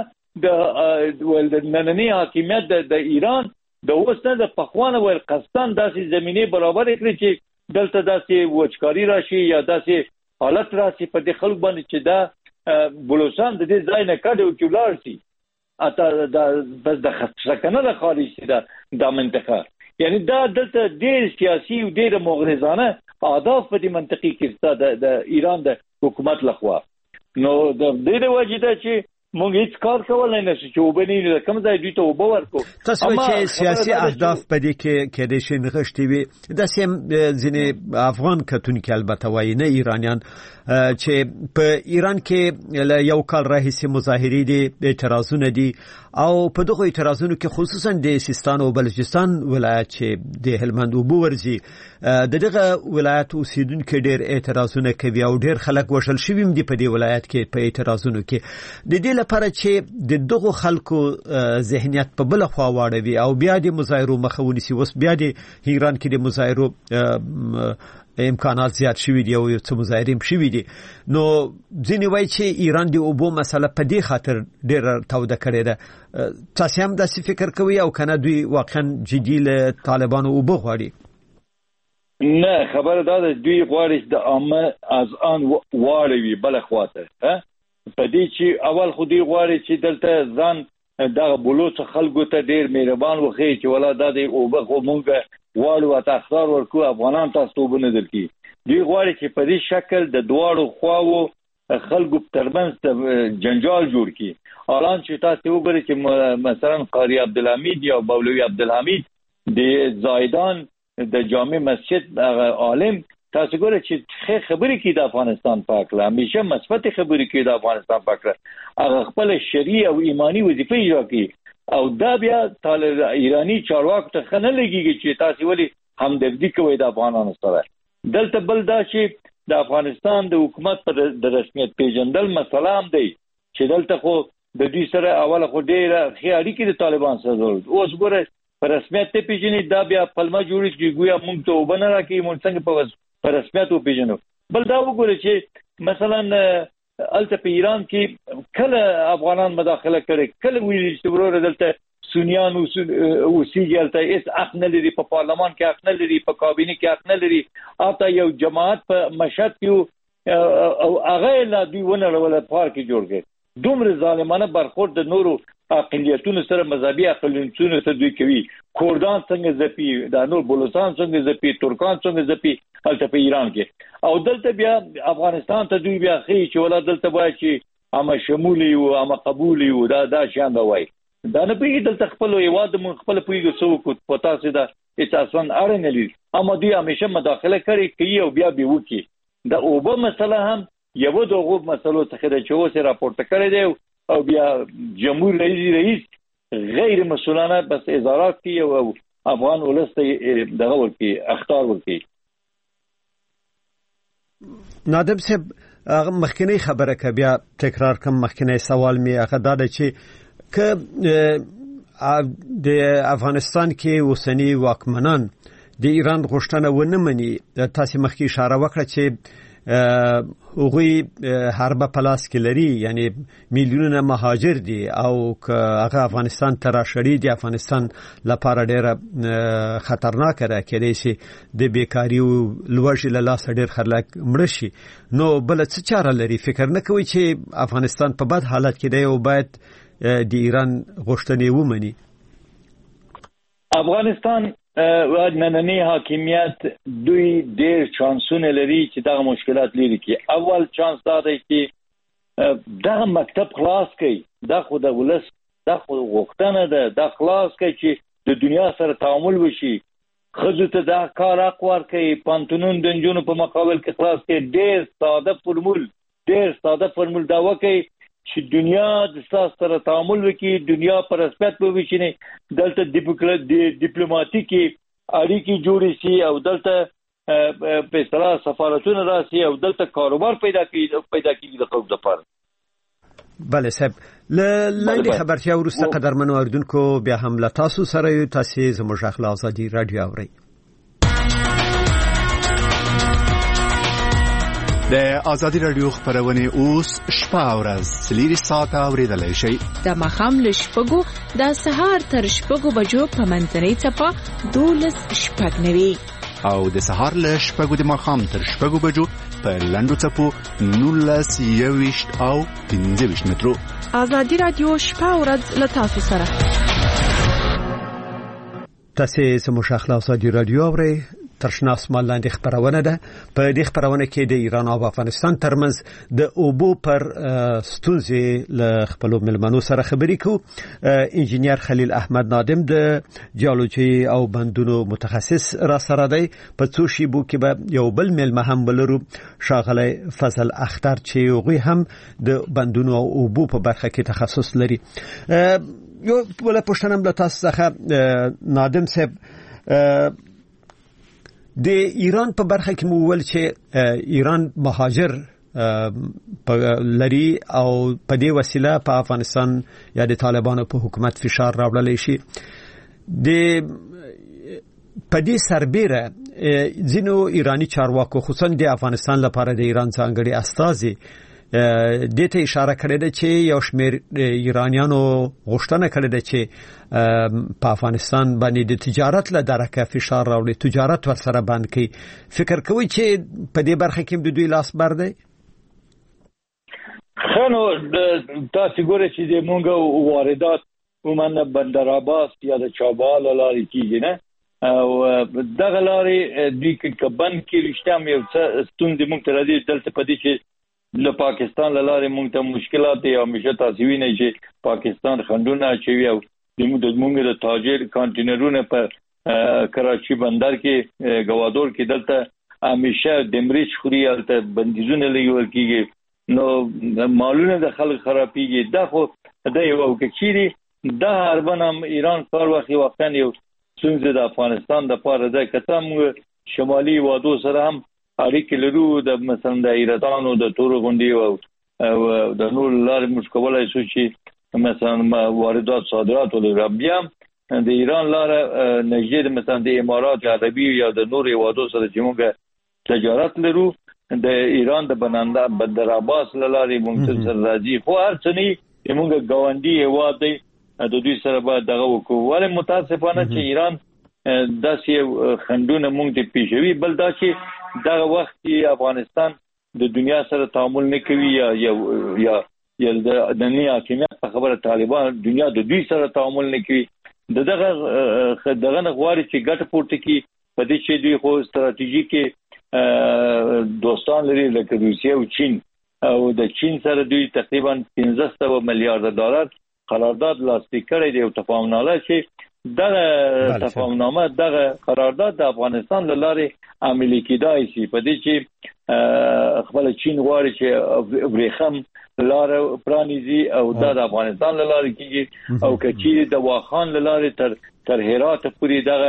د نننی حاکمیت د ایران د اوسنه د پخوانه ول قسطن داسې زمينه برابر کړی چې دلته داسې وچکاری راشي یا داسې حالت راشي په دې خلک باندې چې دا بلوچستان د دې ځای نه کډو چې ولار شي اته د بس د خطرکنه د خارجي د منطقه یعنی دا دلته ډیر سیاسي او ډیر مغرضانه اهداف په دې منطقي کې د ایران د حکومت لخوا نو د دې وجه چې مونږ هیڅ کار کولای نشو چې وبني نو کوم ځای دوی ته وبور کو تاسو چې سیاسي اهداف په دې کې د شي نغښتي وي د سیم ځینې افغان کتونکو البته وایي نه ایرانیان چې په ایران کې یو کال راهیسې مظاهرې دي اعتراضونه دي او په دغه اعتراضونو کې خصوصا د سیستان او بلوچستان ولایت چې د هلمند وبو ورزي دغه ولایت اوسیدونکو ډېر اعتراضونه کوي او ډېر خلک وشل شوي دي په دې ولایت کې په اعتراضونو کې د دې لپاره چې د دغه خلکو ذهنیت په بل خوا واړوي او بیا د مظاهرو مخاوني سي وس بیا د ایران کې د مظاهرو امکانات زیات شوي دي او څه مظاهرې شوي دي نو ځینې وایي چې ایران د اوبو مسله په دې خاطر ډېره توده کړې ده تاسو هم داسې فکر کوئ او کنه دوی واقعا جدي له طالبانو اوبه غواړي نه خبره دا ده دوی غواړي د عامه از آن واړوي بل خواته په دې چې اول خو دوی غواړي چې دلته ځان دغه بلوچ خلکو ته ډیر مهربان وخی چې ولا د اوبه خو مونږ واړو تاثیر ورکو افغانان تاسو وبنه دلکی دوی غواړي چې په دې شکل د دواړو خواو خلکو ترمنځ جنجال جوړ کی الان چې تاسو وګورئ چې مثلا قاری عبدالحمید یا مولوی عبدالحمید د زایدان د جامع مسجد عالم تاسو ګورئ چې خبرې کوي د افغانستان پاک لا همیشه مثبت خبرې کوي د افغانستان پاک هغه خپل شرعي او ایمانی وظیفه اجرا کوي او دا بیا طالب ایرانی چارواکو ته خنه لګیږي چې تاسو ولې همدردي کوي د افغانانو سره دلته بل دا چې د افغانستان د حکومت پر د رسمیت پیژندل مسله هم دی چې دلته خو د دې سره اوله خو ډیره خیالي کې د طالبان سره ضرورت اوس ګوره پر رسمیت ته پیژنې دا بیا پلمه جوړی چې ګویا موږ ته وبنه راکې مونږ څنګه په رسمیت او پیژنو بل دا وګوره چې مثلا الته په ایران کې کله افغانان مداخله کړي کله ویل چې ورور دلته سنیان او سیږي الته اس حق نه لري په پارلمان کې حق نه لري په کابینه کې حق نه لري اته یو جماعت په مشهد کې او هغه لا دوی ونه ولا پارک جوړ کړي دومره ظالمانه برخورد د نورو اقلیتونو سره مذهبي اقلیتونو ته دوی کوي کوردان څنګه زپی د نور بلوچستان څنګه زپی ترکان څنګه زپی الته په ایران کې او دلته بیا افغانستان ته دوی بیا خي چې ولا دلته وای چې اما شمولي او اما قبولي او دا شان وای دا نه پیږي دلته خپل یواد مون خپل پیږي سو کو پتا سي دا اساسن اړه نه لري اما دوی همیشه مداخله کوي او بیا به وکی دا اوبه مسله هم یو دغه مسلو څخه د چوسه راپورته کړی دی او بیا جمهور رئیس غیر مسؤلانه بس اظهارات کوي او افغان ولسته دغه ورکی اختار ورکی نادم صاحب مخکنی خبره که بیا تکرار کوم مخکنی سوال می هغه دا چې که د افغانستان کې اوسنی واکمنان د ایران غوښتنه ونه مني تاسو مخکې اشاره وکړه چې هغوی حرب پلاس کې لري یعنی میلیونونه مهاجر دي او که هغه افغانستان ته راشړي دي افغانستان لپاره ډېره خطرناکه ده کېدای شي د بیکاري او لوږې له لاسه ډېر خلک مړه شي نو بله څه چاره لري فکر نه کوي چې افغانستان په بد حالت کې دی او باید د ایران غوښتنې ومني افغانستان نننی حاکمیت دوی ډېر چانسونه لري چې دغه مشکلات لري کې اول چانس دا دی چې دغه مکتب خلاص کړي دا خو د ولس دا خو غوښتنه ده دا خلاص کړي چې د دنیا سره تعامل وشي خزو ته دا کار حق ورکړي پانتونون د نجونو په مقابل کې خلاص کړي ډېر ساده فرمول دا وکړي چې دنیا د سره تعامل وکړي دنیا پر رسمیت وویشي دلته ډیپلوماټیکي اړیکې جوړې شي او دلته په اصطلاح سفارتونه راشي او دلته کاروبار پیدا کیږي د خلکو لپاره بله صاحب لاندې خبرتیا وروسته قدرمنو اردوونکو بیا هم له تاسو سره یو تاسو زموږ اخلاق آزادي رادیو اورئ د آزادي رادیو خبرونه اوس شپه ورځ سلیری ساعت اوریدلای شي د مخام ل شپږو د سهار تر شپږو بجو په منځنۍ چپه 12:09 او د سهار ل شپږو د مخام تر شپږو بجو په لندو چپو 19:20 او 15 مترو آزادي رادیو شپه ورځ ل تاسو سره تاسو سمو شاخلا آزادي رادیو اورئ ترشنا اسمان لاندې خبرونه ده په دې خبرونه کې د ایران او افغانستان ترمنځ د اوبو پر ستونزې له خپل ملمنو سره خبرې کوو انجینیر خلیل احمد نادم د جیولوژي او بندونو متخصص را سره دی په څو شیبو کې به یو بل ملمه هم بلرو شاغلی فضل اختر چې هغوی هم د بندونو او اوبو په برخه کې تخصص لري یو بل پوښتنه له تاسو څخه نادم صاحب د ایران په برخه کې مو ول چې ایران مهاجر لري او په دې وسیله په افغانستان یا د طالبانو په حکومت فشار راوړل شي د په دې سربېره ځینو ایرانی چارواکو خصوصا د افغانستان لپاره د ایران ځانګړي استازي دته اشاره کړې ده چې یو شمېر ایرانیانو غوښتنه کړې ده چې په افغانستان باندې د تجارت له درکه فشار راوړي تجارت ورسره بند کړي فکر کوي چې په دې برخه کې د دوی لاس بر دی خنو تاسو ګورئ چې د مونږ واردات ومنه بندر عباس یا د چابهار لارې کیږي نه او دغه لارې د کبن کې رښتیا یو څه ستونزې مونږ ته راځي دلته پدې چې له پاکستان لاره مونږ ته مشکلات یا همیشه تاسو وینئ چې پاکستان خندونه چوي او مونږ د تاجر کانټینرونه په کراچي بندر کې گوادور کې دلته همیشه دمریچ خوري البته بندیزونه لګول کیږي نو مالونه د خلک خرابېږي دا خو د یو کچيري د هربنم ایران کار وختن یو څنګه د افغانستان د پاره د کتم شمالي وادو سره هم اړیکې لرو د مثلا د ایرانو د تورو غونډي او د نور لارې مشکلات شو چې مثلا واردات صادرات ولر بیا د ایران لاره نږدې مثلا د امارات عربي یا د نور وادو سره چې موږ تجارت لرو د ایران د بندر عباس لارې ممکن سره راځي خو هر څه نه موږ ګاونډي هوا دی د دوی سره به دغه وکړو ولې متاسفانه چې ایران داسې خندونه موږ ته پیښوي بل دا چې دغه وخت کې افغانستان د دنیا سره تعامل نه کوي یا د دنیا حکومت په خبره طالبان دنیا د دوی سره تعامل نه کوي دغه غواړي چې ګټ پورته کی په دې چې دوی خو ستراتیژیک دوستان لري لکه روسیه او چین او د چین سره دوی تقریبا 1500 میلیارډ ډالر قرارداد لاسلیک کړی دی او تفاهمنامه چې دغه تفاهمنامه دغه قرارداد د افغانستان لاره عملي کیدای شي په دې چې خپل چین غواړي چې ورېخم لاره پرانیزي او د افغانستان لاره کیږي او کچې د واخان لاره تر هرات پورې دغه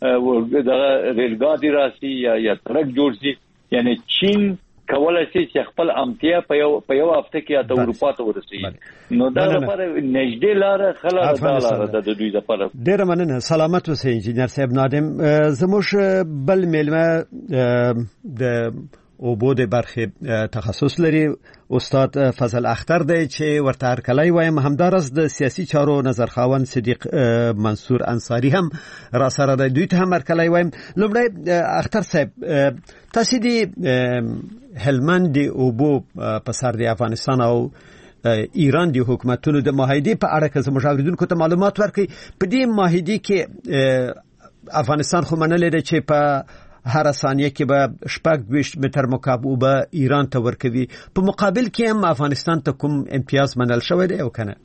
ریلګاډي راسي یا ترک جوړ شي یعنی چین کولای شي چې خپل امتیا په یو هفته کې د اروپا ته ورسیږي نو دا لپاره نږدې لاره خلک د دوی لپاره ډیر مننه سلامت اوسئ انجینر صاحب نادم زموږ بل ملمه د اوبو د برخه تخصص لري استاد فضل اختر دی چې ورته هرکلی وایم. همدارس د سیاسي چارو نظرخوان صدیق منصور انصاری هم را سره دی، دوی ته هم هرکلی وایم. لومړی اختر صاحب، تاسو د هلمند د اوبو په سر د افغانستان او ایران د حکومتونو د معاهدې په اړه که زموږ اوریدونکو ته معلومات ورکړي. په دې معاهدې کې افغانستان خو منلې ده چې په هر ثانیه کې به 26 متر مکعب اوبه ایران ته ورکوي، په مقابل کې هم افغانستان ته کوم امتیاز منل شوی دی او کنه؟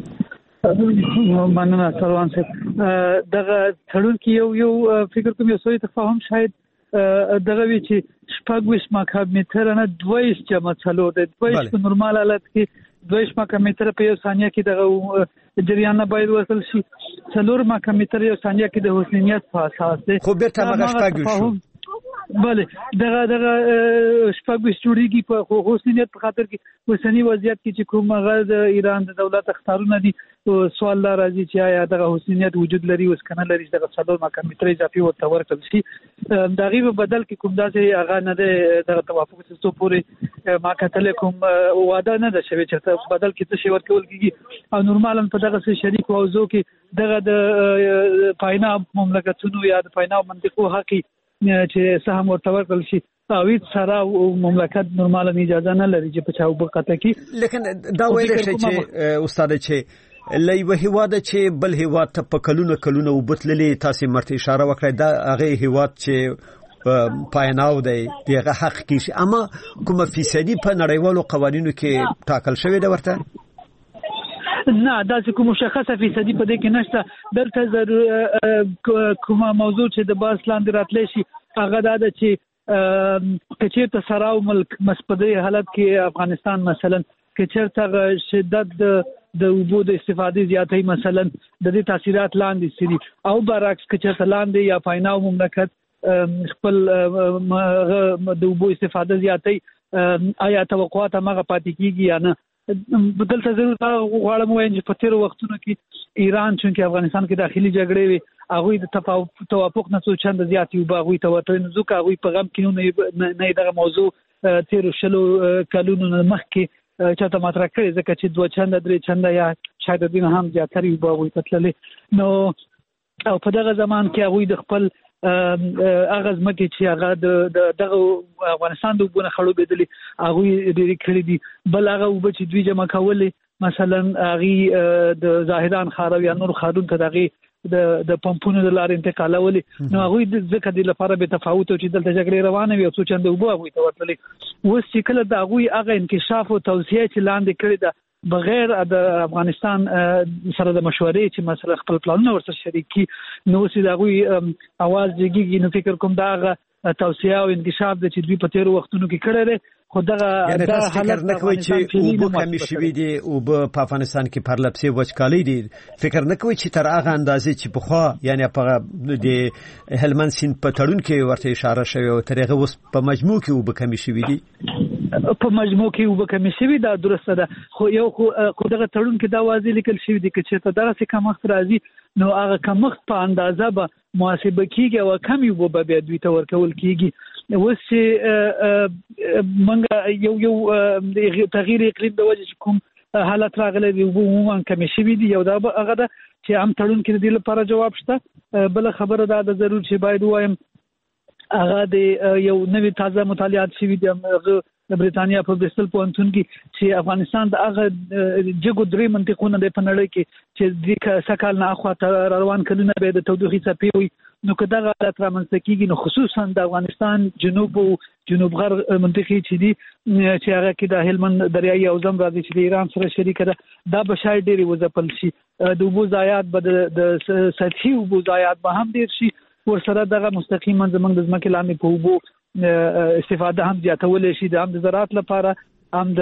مننه سروان صاحب. دغه تړون کې یو فکر کوم یو سوی تفاهم شاید دغه وی چې 26 مکعب متر نه 22 جمع څلو د 22 په نورمال حالت کې 22 مکعب متر په یو ثانیه کې دغه جریان نه باید وصل شي. 4 مکعب متر یو ثانیه کې د حسنیت په اساس دی. خو بیرته مغشپاګ شو. بله دغه شپږ جوړیږي په حسنیت په خاطر کې وسنی وضعیت کې چې کوم هغه د ایران د دولت اختیارونه دي، سوال لا راځي چې آیا دغه حسنیت وجود لري اوس کنه لري. دغه 4 مکعب متر اضافي ورته ورکړل شي. دغه په بدل کې کوم داسې هغه نه ده دغه توافق څه پورې ما کتل کوم وعده نه ده شوی چې بدل کې څه شی ورکول کیږي. او نورمالاً په دغه شریک موضوع کې دغه د پایناب مملکتونو یا د پایناب منطقو حقي چې سهم ورته ورکړل شي او هیڅ سره مملکت نورمالاً اجازه نه لري چې په چاو بقته کې. لیکن دا ویل شي چې استاد چې لایو هیواد چې بل هیواد ته په کلونه وبتللې، تاسو مرته اشاره وکړه دا هغه هیواد چې پایناو دی دغه حق کې، اما کومه فیصدي په نړیوالو قوانینو کې ټاکل شوی دی ورته؟ نه دا چې کوم مشخصه فیصدي په دې کې نشته. دلته کومه موضوع چې د باس لاندې راتلی شي هغه دا ده چې کچېرته سراو ملک مسپدي حالت کې افغانستان مثلا کچېرته شدت د اوبو د استفادې زیاتې مثلا د دې تاثیرات لاندې سړي او برعکس کچېرته لاندې یا پایناو مملکت خپل د اوبو استفاده زیاتې آیا توقعات هغه پاتې کیږي یا نه. بدلته ضرور غواړم وایم چې په تیر وختونو کې ایران چې افغانستان کې داخلي جګړې وي هغه د توافق نه څو چنده زیات یو باغوي توتر نه ځکه هغه په غم کې نه دغه موضوع تیر شلو کلونو مخکې چاته مطرح کړی ځکه چې 2 چنده 3 چنده یا شاید دین هم زیاتري باغوي تللې نو او په دغه زمان کې هغه د خپل اغاز مکه چې هغه دغه افغانستان د وبونه خړو بدلی هغه ډېری کړی دي. بل هغه وب چې دوی جمع کولې مثلا هغه د زاهدان خاروي یا نور خادون ته دغه د پمپونو د لارې انتقالولې نو هغه د ځکه د لپاره به تفاوت او چې دلته جګړې روانه وي او څو چنده وبو هغه ته ورتلې. اوس چې کله د هغه انکشاف او توسعه چې لاندې کړی ده بغیر د افغانستان سره د مشورې چې مثلا خپل پلانونه ورسره شریکي نو چې دغه اواز دیږي نو فکر کوم دا توسعه او انکشاف د چې دوی په تیر وختونو کې کړی دی خو دغه فکر نه کوي چې اوبه کمی شوي دي او په افغانستان کې پرلپسې وچکالي دي. فکر نه کوي چې تر هغه اندازې چې په خوا یعنی په د هلمند سیند په تړون کې ورته اشاره شوی او تر هغه اوس په مجموع کې اوبه کمی شوي دي. په مجموع کې اوبه کمی شوي دا درسته ده خو دغه تړون کې دا واضح لیکل شوی دی چې دغه څه کمښت راځي نو هغه کمښت په اندازه به محاسبه کیږي او کمی اوبه به دوی ته ورکول کیږي. اوس چې منګه یو تغییر اقلیم د وجه کوم حالت راغلی دی عموما کمی شوي دي یو دا هغه ده چې هم تړون کې د دې لپاره جواب شته. بل خبره دا ده ضرور چې باید وایم هغه د یو نوې تازه مطالعات شوي دي د بریتانیا په برسل پوهنتون کې چې افغانستان د هغه جګو درې منطقونه د پنړې کې چې د سکهال نه اخوا روان کلونه به د تودوخې څپې وي نو که دغه حالت رامنځته کیږي نو خصوصا د افغانستان جنوب او جنوب غرب منطقې چې دي چې هغه کې د هلمند دریایي حوزه راځي چې د ایران سره شریک ده دا به شاید ډېری وځپل شي. د اوبو ضایعات به د سطحي اوبو ضایعات به هم ډېر شي ورسره دغه مستقیما زموږ د ځمکې لاندې په اوبو استفاده هم زیاتول شي د هم د زراعت لپاره هم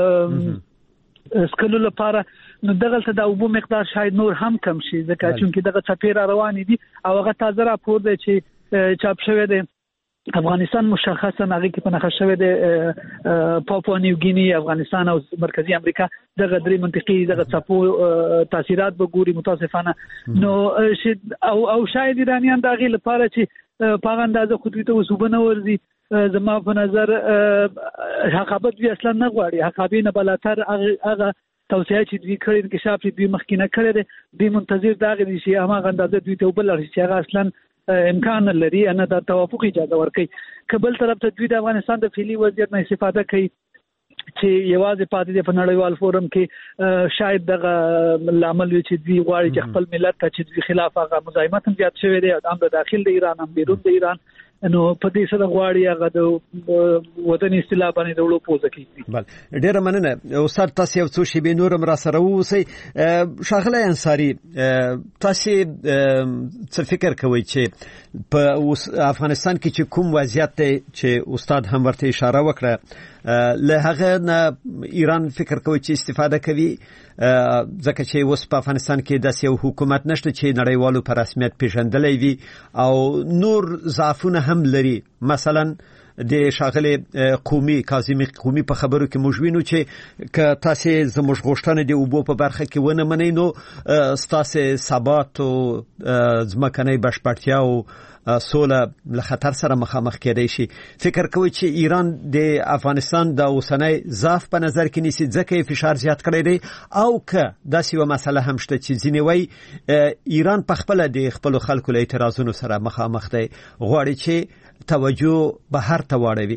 د سکلو لپاره نو دغه ته د اوبو مقدار شاید نور هم کم شي ځکه چې دغه چاپیر روان دي او هغه تازه راپور دی چې چاپ شوی دی افغانستان مشخصا هغه کې په نخښه شوی دی پاپوا نیو ګینی افغانستان او مرکزی امریکا دغه درې منطقې دغه څپو تاثیرات به ګوري متاسفانه نو او شاید ایرانیان دغه لپاره چې په اندازه خودی ته وسوبنه ورزي زما په نظر حقابت وی اصلا نه غواړي. حقابې نه بلاتر هغه توصیه چې دوی کړی انکشاف دوی مخکینه کړی دی، دوی منتظر داغه دي چې هغه اندازه دوی ته وبلل چې هغه اصلا امکان لري ان د توافق اجازه ورکړي. کبل طرف ته دوی د افغانستان د فعلی وضعیت نه استفاده کوي چې یوازې پاتې دي په نړیوال فورم کې شاید دغه لامل وي چې دوی غواړي چې خپل ملت ته چې دوی خلاف هغه مزاحمت هم زیات شوی دی، هم د داخل د ایران هم بیرون د ایران، نو په دې سره غواړي هغه د وطن اصطلاح باندې د وړو پوزه کوي. بل ډیره مننه استاد، تاسو یو څو شی به نورم را سره ووسی. شاغله انصاری، تاسو څه فکر کوئ چې په افغانستان کې چې کوم وضعیت دی چې استاد هم ورته اشاره وکړه، له هغه نه ایران فکر کوي چې استفاده کوي ځکه چې اوس په افغانستان کې داسې یو حکومت نشته چې نړیوالو په رسمیت پیژندلی وي او نور ضعفونه هم لري. مثلا د شاغله قومي کاظم قومي په خبرو کې موږ وینو چې که تاسو زموږ غوښتنه دی وبو په برخه کې ونه منئ نو ستاسو ثبات او ځمکنۍ بشپړتیا او سوله له خطر سره مخامخ کېدای شي. فکر کوي چې ایران د افغانستان د اوسنۍ ضعف په نظر کې نیسي ځکه فشار زیات کړی دی، او که داسې یوه مسله هم شته چې ځینې وایي ایران په خپله د خپلو خلکو له اعتراضونو سره مخامخ دی، غواړي چې توجه بهر ته واړوي.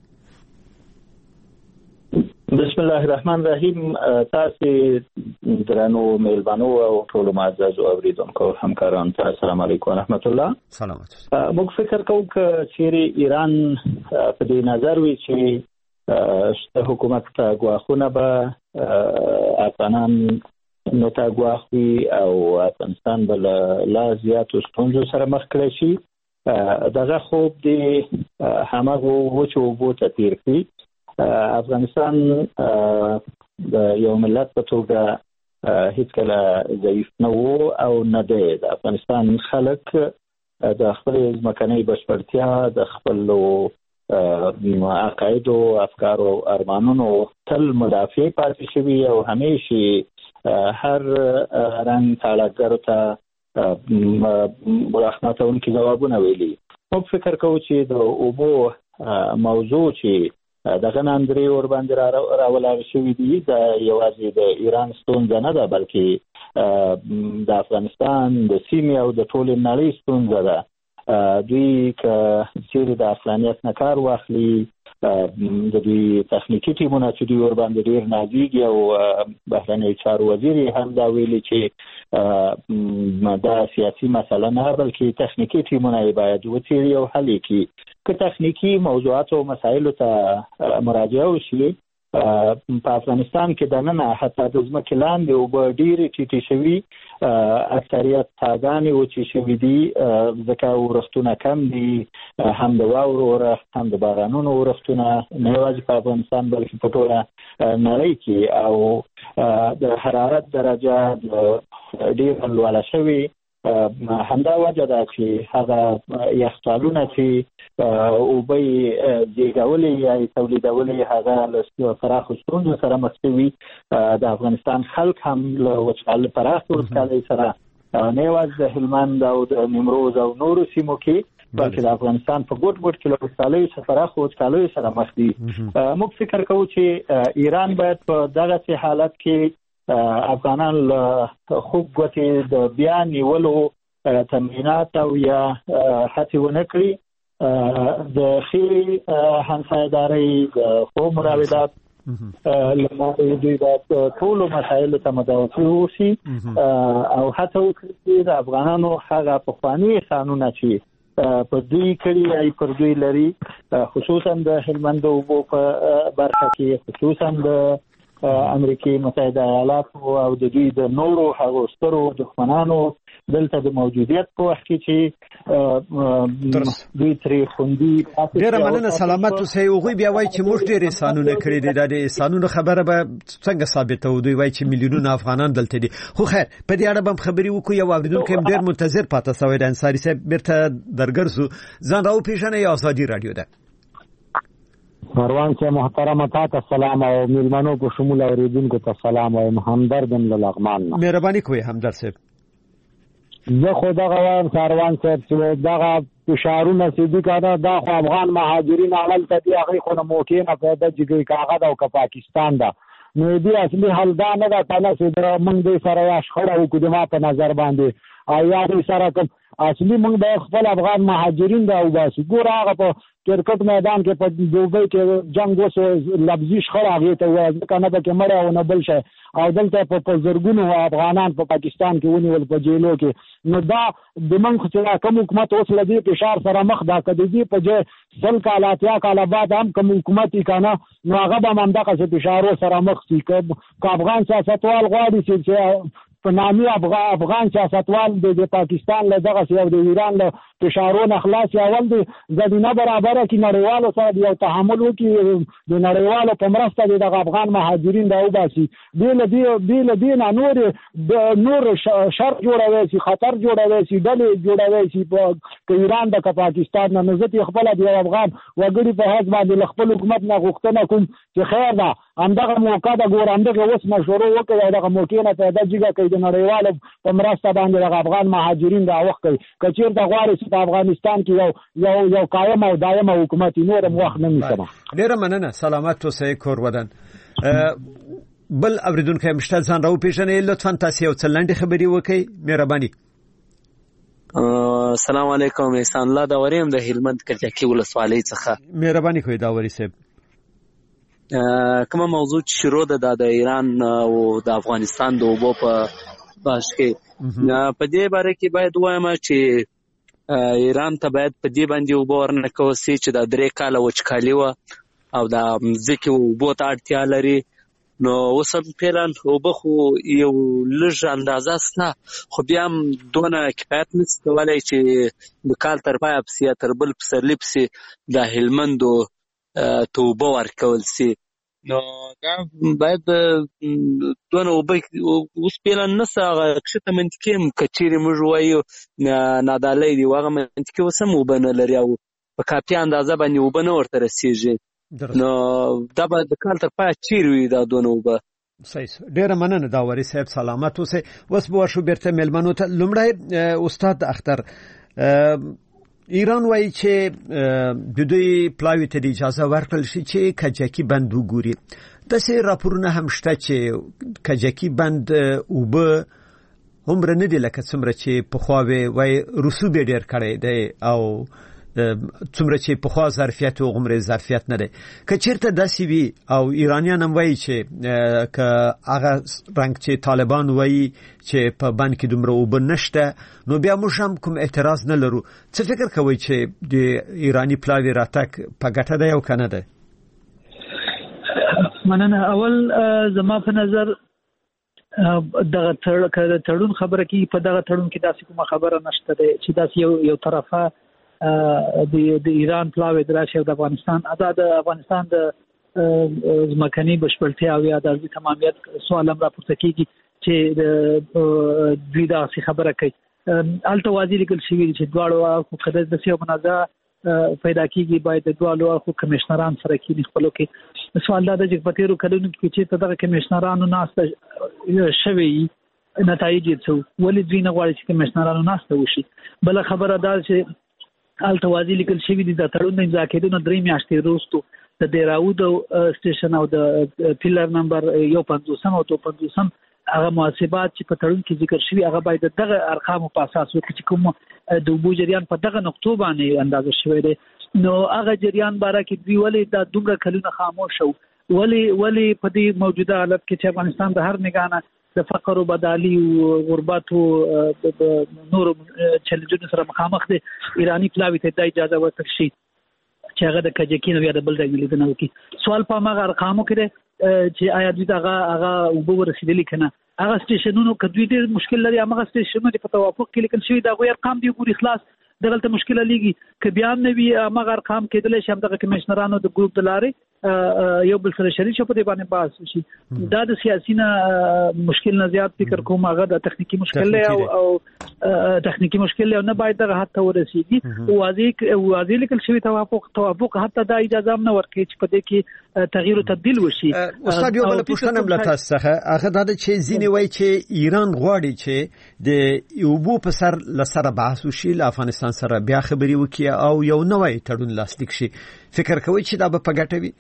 بسم الله الرحمن الرحیم. تاسو درنو میلمانو او ټول معزز اوریدونکو همکاران ته السلام علیکم ورحمت الله. سلامات. موږ فکر کوو چې چیرې ایران په دې نظر وي چې حکومت ته غواخونه به افغانان نو ته غواخي او افغانستان بل لا زیاتو ستونزو سره مخ کړي شي، دغه خوب دی همغه وچو بو ته تیر کړي. افغانستان د یو ملت په توګه هیڅ کله ضعیف نه وو او نه دی. د افغانستان خلک د خپل ځمکنۍ بشپړتیا، د خپل عقاید او افکار او ارمانونو تل مدافع پاتې شوي او همیشه هر رنګ تاړهګرو ته مراحمتونکي ځوابونه ویلي. موږ فکر کوو چې د اوبو موضوع چې دغه نن درې ور باندې راولاړ شوی دی د یوازې د ایران ستونزه نه ده، بلکې د افغانستان د سیمې او د ټول نړۍ ستونزه ده. دوی که چیرې د عقلانیت نه کار واخلي، د دوی تخنیکي ټیمونه چې دوی ور باندې ډېر نازیږي او بهرنی چارو وزیر هم دا ویلي چې دا سیاسي مسله نه بلکې تخنیکي ټیمونه باید وڅېړي او حل کړي. که تخنیکي موضوعات او مسایلو ته مراجعه وشي، په افغانستان کې دننه حتی د ځمکې لاندې اوبه ډېرې ټیټې شوي، اکثریت څاګانې وچې شوي دي ځکه ورښتونه کم دي، هم د واورو ورښت هم د بارانونو ورښتونه نه یوازې په افغانستان بلکې په ټوله نړۍ کې، او د حرارت درجه ډېره لوړه شوې. همدا وجه ده چې هغه یخچالونه چې اوبه یې زیږولې یا یې تولیدولې هغه له پراخو ستونزو سره مخ شوي. د افغانستان خلک هم له پراخو وچکالۍ سره نه یوازې د هلمند او د نیمروز او نورو سیمو کې بلکې د افغانستان په ګوټ ګوټ کې له وچکالیو سره پراخو وچکالیو سره مخ دي. موږ فکر کوو چې ایران باید په دغسې حالت کې افغانان له خوب ګوتې د بیا نیولو تمرینات او یا هڅې ونه کړي. د ښې همسایه‌دارۍ، د ښو مراودات له لارې دوی باید ټولو مسایلو ته متوجه واوسي او هڅه وکړي چې د افغانانو هغه پخواني احسانونه چې په دوی کړي ای پر دوی لري، خصوصا د هلمند اوبو په برخه کې، خصوصا د امریکای متحده ایالاتو او د دوی د نورو هغو سترو دښمنانو دلته د موجودیت په وخت کې چې دوی ترې خوندي. ډېره مننه، سلامت اوسئ. هغوی بیا وایي چې موږ ډېر احسانونه کړي دي، دا د احسانونو خبره به څنګه ثابتوو؟ دوی وایي چې میلیونونه افغانان دلته دي. خو خیر په دې اړه به هم خبرې وکړو. یو اورېدونکی هم ډېر منتظر پاتې شوی دی. انصاري صاحب بیرته درګرځو، ځان راوپېژنئ. یا ازادي راډیو ده. مروان صاحب محترم، تاسو سلام او میلمنو په شمول اوریدونکو ته سلام وایم. همدرد له لغمان. مهرباني کوئ همدرد صاحب. زه خو دغه وایم مروان صاحب چې دغه فشارونه سیدی کنه دا خو افغان مهاجرین عمل ته دی هغه خو نه موقع نه پیدا جګی کاغه دا او پاکستان دا نو دې اصلي حل دا نه دا تنه چې موږ دې سره یا شخړه وکړو ما په نظر باندې یا دې سره کوم اصلي موږ د خپل افغان مهاجرین دا وباسو ګور هغه په کرکټ میدان کې په دوبۍ کې جنگ وسو لفظي شخړه هغه ته وایي کنه به کې مړ او نه بل شي او دلته په زرګونو افغانان په پاکستان کې ونیول په جیلو کې نو دا د موږ چې کوم حکومت اوس لدی فشار سره مخ دا کدی په ځای سل کاله اتیا کاله بعد هم کوم حکومت کنه نو هغه به هم دغه فشارو سره مخ شي که افغان سیاستوال غواړي چې په نامي افغان سیاستوال د پاکستان له دغه او د ایران له فشارونو خلاص اول د زمينه برابر کې نړیوالو سره یو تحمل وکړي د نړیوالو په مرسته د افغان مهاجرین دا وباسي بیل نه نور شر جوړوي شي خطر جوړوي شي ډلې جوړوي شي په ایران د پاکستان نه نزت خپل د افغان وګړي په هڅه باندې خپل حکومت نه غوښتنه کوم چې خیر ده همدغه موقع د ګورندغه اوس مشورو وکړي دغه موقع نه پیدا جګه کوي د نړیوالو په مرسته باندې د افغان مهاجرین دا وخت کوي کچیر د غواړي په افغانستان کې یو قائم او دائم حکومت نور وخت نه میسمه ډیره مننه سلامت اوسئ کور ودان بل اوریدونکو مشتل ځان راو پیژنې لطفا تاسو یو څه لنډه خبري وکړئ مهرباني السلام علیکم احسان الله داوریم د هلمند کچکی ولسوالۍ څخه مهرباني کوئ داوري صاحب کومه موضوع شروع ده د ایران او د افغانستان د اوبو په باش کې په دې باره کې باید وایم چې ایران ته باید په دې باندې اوبو ورنکو سي چې د 3 کاله وچکالي و او د ځکه اوبو ته اړتیا لري نو وسم پلان اوبو خو یو لږ اندازه ستا خو بیا هم دونه کفایت نشي کولای چې د کال تر پای په تر بل پسرلی پسې د هلمندو توبه ورکول سي نو دا باید دونه اوس پلان نسه هغه کښته منطقي کچېرې موږ وایو نادالۍ دي هغه منطقي اوس هم اوبه نه لري او په کافي اندازه باندې اوبه نه ورته رسېږي نو دا به د کال تر پایه چیرې وي دا دونه اوبه صحیح ډیره مننه داوري صاحب سلامت اوسئ اوس به ورشو بیرته میلمنو ته لومړی استاد اختر ایران وایي چې د دوی پلاوي ته اجازه ورکړل شي چې کجکی بند وګوري داسې راپورونه هم شته چې کجکی بند اوبه عمر نه دی لکه څومره چې پخوا وای رسوب ډیر کړی دی او څومره چې پخوا ظرفیت او عمر ظرفیت نه دی که چیرته داسې وي او ایرانیان هم وایي چې که هغه رنګ چې طالبان وایي چې په بند کې دومره اوبه نشته نو بیا موږ هم کوم اعتراض نه لرو څه فکر کوئ چې د ایرانی پلاوي راتګ په ګټه دی او که نه دی مننه اول زما په نظر دغه تړون خبره کې په دغه تړون کې داسې کومه خبره نشته ده چې داسې یو طرفه د ایران پلاوی دراشي او د افغانستان افغانستان د ځمکني بشپړتیا او یا د تمامیت سوال هم راپورته کیږي چې د دوی داسې خبره کوي الته واضح لیکل شوی چې دواړو خو کده د سیو منازعه پیدا کیږي باید د دواړو خو کمشنران سره کې خپلو کې سوال دا چې په تیرو کلونو کې چې دغه کمشنرانو ناسته شوی نتایج یې څو ولې دوی نه غواړي چې کمشنرانو ناسته وشي بل خبره دا چې الته واضح لیکل شوی دي د تړون امضا کېدو 3 میاشتې وروسته د ډیراود سټیشن او د پیلر نمبر 150 او 250 هغه محاسبات چې په تړون کې ذکر شوی هغه باید دغه ارقامو په اساس وکړي چې کوم د اوبو جریان په دغه نقطو باندې اندازه شوی دی نو هغه جریان باره کې دوی ولې د دومره کلونه خاموش شو ولې په دې موجوده حالت کې چې افغانستان د هر نگانه د فقر او بدالي او غربت او نور چیلنجونو سره مخامخ دي ایرانی پلاوی ته د اجازه ورکړي شي چې هغه د کجکین یا د بل ځای لیدنه وکړي سوال په هغه ارقامو کې چې آیا دوی هغه اوبه ورسېدلي کنه هغه سټیشنونو کدوې ډېر مشکل لري هغه سټیشنونو په توافق کې لیکل شوی دا غوي ارقام دی ګوري خلاص دغلته مشکله لګي ک بیا نو هغه ارقام کېدل شي هم د کمشنرانو د ګروپ دلاري یو بل سره شریک په دې باندې بحث شي دا د سیاسي نه مشکل نه زیات فکر کوم هغه د تخنیکی مشکل له او تخنیکی مشکل له نه باید دغه حتی ورسیږي واضح لیکل شوی توافق حتی دا اجازه نه ورکړي چې په دې کې تغییر او تبديل وشي. استاد یو بل پوښتنه ملته څخه هغه دا چې ځینې وایي چې ایران غواړي چې د اوبو په سر لسره بحث وشي له افغانستان سره بیا خبري وکړي او یو نوې تړون لاسلیک شي. فکر کوي چې دا به په ګټه وي؟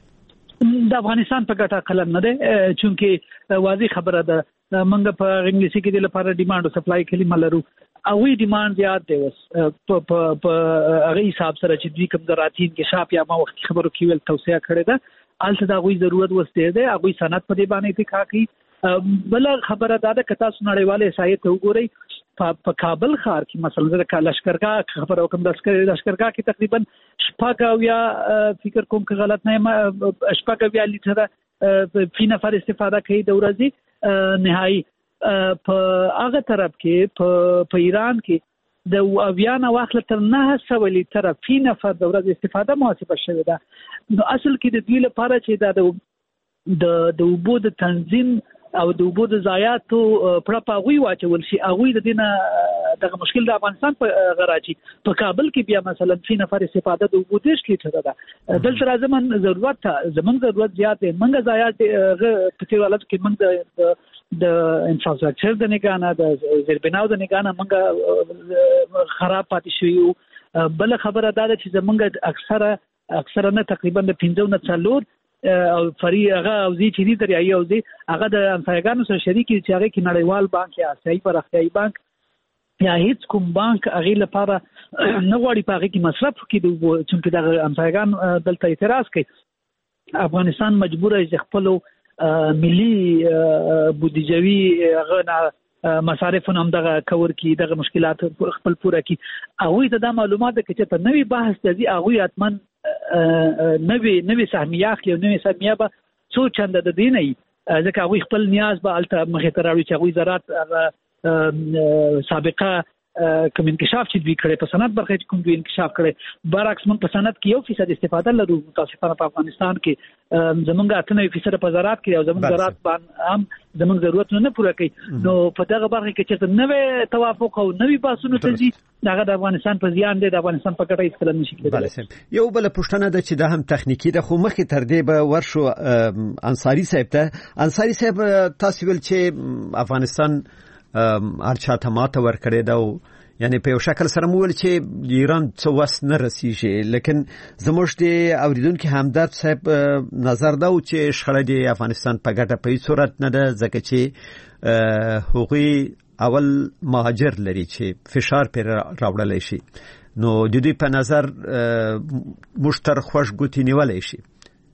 د افغانستان په ګټه کلم نه ده چونکه واضح خبره ده منګه په انګلیسي کې د لپاره ډیماند او سپلای کلمه لرو او وی ډیماند زیات دی وس په هغه حساب سره چې دوی کوم دراتین کې شاپ یا ما وخت خبرو کې ول توسعه کړې ده الته دا غوي ضرورت وسته ده هغه صنعت په دې باندې اتفاق کوي بل خبره ده کتا سنړیواله سایت وګورئ په کابل ښار کې مثلا د لشکرګاه خبرو کوم د لشکرګاه کې تقریبا شپږ یا فکر کوم که غلط نه شپږ یا لیټره فی نفر استفاده کوي د ورځې نهایی په هغه طرف کې په ایران کې د اویان واخل تر 900 لیټره فی نفر د ورځې استفاده محاسبه شوې ده نو اصل کې د دوی لپاره چې د اوبو د تنظیم او د اوبو د ضایعاتو پړپاغوي واچول شي هغه د دینه دغه مشکل د افغانستان په غراچی په کابل کې بیا مثلا فی نفر استفاده د اوبو دیش کې تر ده دلته زمون ضرورت زیات دی منګه ضایعات په تیرالت کې منګه د انفراستراکچر د نگانه د زیربناو د نگانه منګه خراب پاتې شوی بل خبره ده چې زمونږ اکثره نه تقریبا د 15 نه 4 او فری هغه او زی چې دي دریایي او زی هغه د همسایګانو سره شریکي چې هغه کې نړیوال بانک یا آسیایي پرختیایي بانک یا هیڅ کوم بانک هغه لپاره نه غواړي په هغه کې مصرف کړي چې د همسایګان دلته اعتراض کوي افغانستان مجبور دی خپل ملي بودیجوي هغه مصارف هم دغه کور کی دغه مشکلات خپل پوره کی او دا معلومات چې ته نوې بحث دی هغه اتمن نوې سهمیه اخلي او نوې سهمیه به څو چنده د دیني ځکه هغه خپل نیاز به الته مخې ته راوړي چې هغه زراعت سابقه کوم انکشاف چې دوی کړي په صنعت برخه کې کوم دوی انکشاف کړي برعکس موږ په صنعت کې 1% استفاده لرو متاسفانه په افغانستان کې زمونږ 98% په زراعت کې او زمونږ زراعت باندې هم زمونږ ضرورت نه پوره کوي نو په دغه برخه کې چې نوې توافق او نوې باسونو ته دي دغه د افغانستان په زیان دی د افغانستان په ګټه هیڅ کله نشي کېدلی یو بل پښتنه د چې د هم تخنیکی د خو مخې تر دې به ورشو انصاری صاحب تاسو ول چې افغانستان ارچاته ماته ور کړی دا یعنی په یو شکل سره مول چې ایران څه وس نه رسیږي لیکن زموږ د اوریدونکو همدرد صاحب نظر دا و چې شخړه د افغانستان په ګټه په صورت نه ده ځکه چې حقوقي اول مهاجر لري چې فشار پر راوړل شي نو د دې په نظر مشتر خوش ګوتی نیولای شي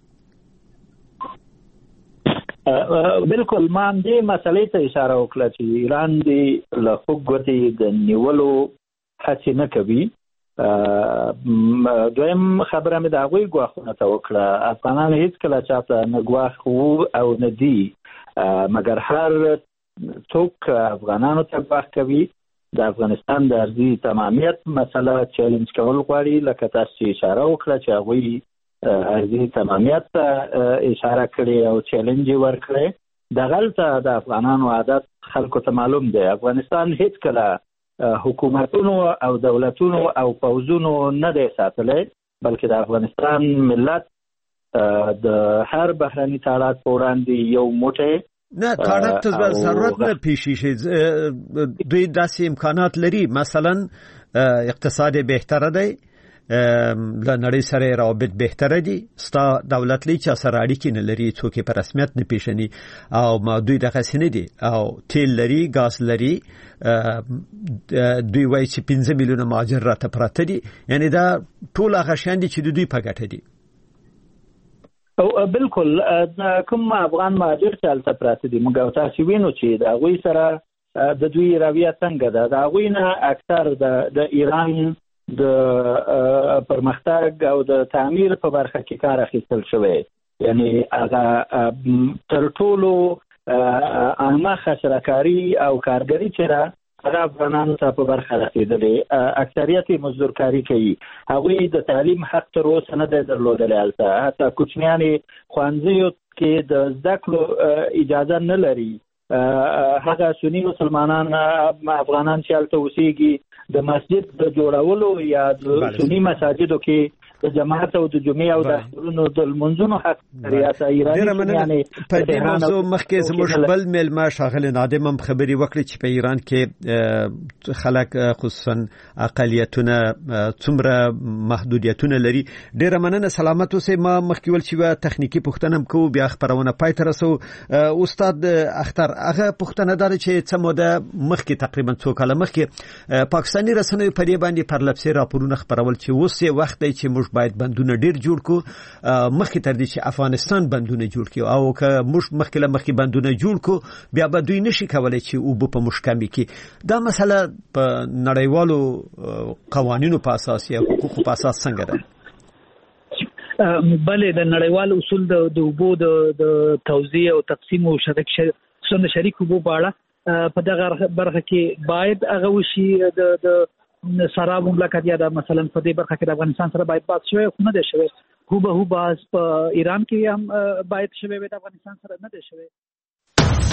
بالکل ما هم دې مسلې ته اشاره وکړه چې ایران دې له حقوقي د نیولو هڅه نه کوي دویم خبره مې د هغوی ګواښونه ته وکړه افغانان هیڅ کله چاته نه ګواښ او نه دي مګر هر څوک افغانانو ته ګواښ کوي د افغانستان د ارضي تمامیت مسله چیلنج کول غواړي لکه تاسو چې اشاره وکړه چې هغوی ارضي تمامیت ته اشاره کړې او چیلنج ورکړي د غلطه د افغانانو عادت خلکو ته معلوم دی افغانستان هیڅ کله حکومتونو او دولتونو او پوځونو نه دی ساتلی بلکې د افغانستان ملت د هر بهرني تاړاک په وړاندې یو موټی نه تاړاک ته ضرورت نه پیښیږي دوی داسې امکانات لري مثلا اقتصاد بهتره دی له نړۍ سره روابط بهتره دي ستا دولت لې چې سره اړیکې نه لري څوک په رسمیت نه پیژني او دوی دغه سینې دي او تیل لري ګاز لري دوی وایي چې 15 میلیونه مهاجر راته پراته دي یعنی دا ټول هغه شیان دي چې دوی په ګټه دي او بالکل کوم افغان مهاجر چې هلته پراته دي موږ تاسو وینو چې د هغوی سره د دوی رویه څنګه ده د هغوی نه اکثر د ایران د پرمختګ او د تعمیر په برخه کې کار اخیستل شوی یعنی هغه تر ټولو عامه شراکاری او کارګری چې هغه افغانانو ته په برخه رسیدلې. اکثریت مزدورکاري کوي، هغوی د تعلیم حق تر اوسه نه دی درلودلی. هلته حتی کوچنیانې ښوونځیو کې د زده کړو اجازه نه لري. هغه سنی مسلمانان افغانان چې هلته اوسېږي د مسجد د جوړولو یا د سنی مساجدو کې د جماعت او د جمعې او د اخترونو د لمونځونو حق ریاست ایرانی په دې موضوع مخکې زموږ بل مېلمه ښاغلی نادم هم خبرې وکړې چې په ایران کې خلک خصوصا اقلیتونه څومره محدودیتونه لري. ډېره مننه، سلامت اوسئ. ما مخکې ویل چې تخنیکي پوښتنه هم کوو، بیا خپرونه پای ته رسوو. استاد اختر، هغه پوښتنه دا ده چې څه موده مخکې تقریبا څو کاله مخکې پاکستاني رسنیو په دې باندې پرلپسې راپورونه خپرول چې اوس یې وخت دی چې موږ باید بندونه ډیر جوړ کو، مخکې تر دې چې افغانستان بندونه جوړ کړي، او که موږ مخکې بندونه جوړ کو بیا به دوی نشي کولای چې اوبه په موږ کمې کړي. دا مسله په نړیوالو قوانینو په اساس یا حقوقو په اساس څنګه ده؟ بله، د نړیوال اصول د اوبو د توزیع او تقسیم او شریک اوبو په اړه په دغه برخه کې باید هغه وشي. د سراب مملکت یا د مثلا په دې برخه کې د افغانستان سره باید بحث شوی، خو نه دی شوی. هو به بحث په ایران کې هم باید شوی وي، د افغانستان سره نه دی شوی.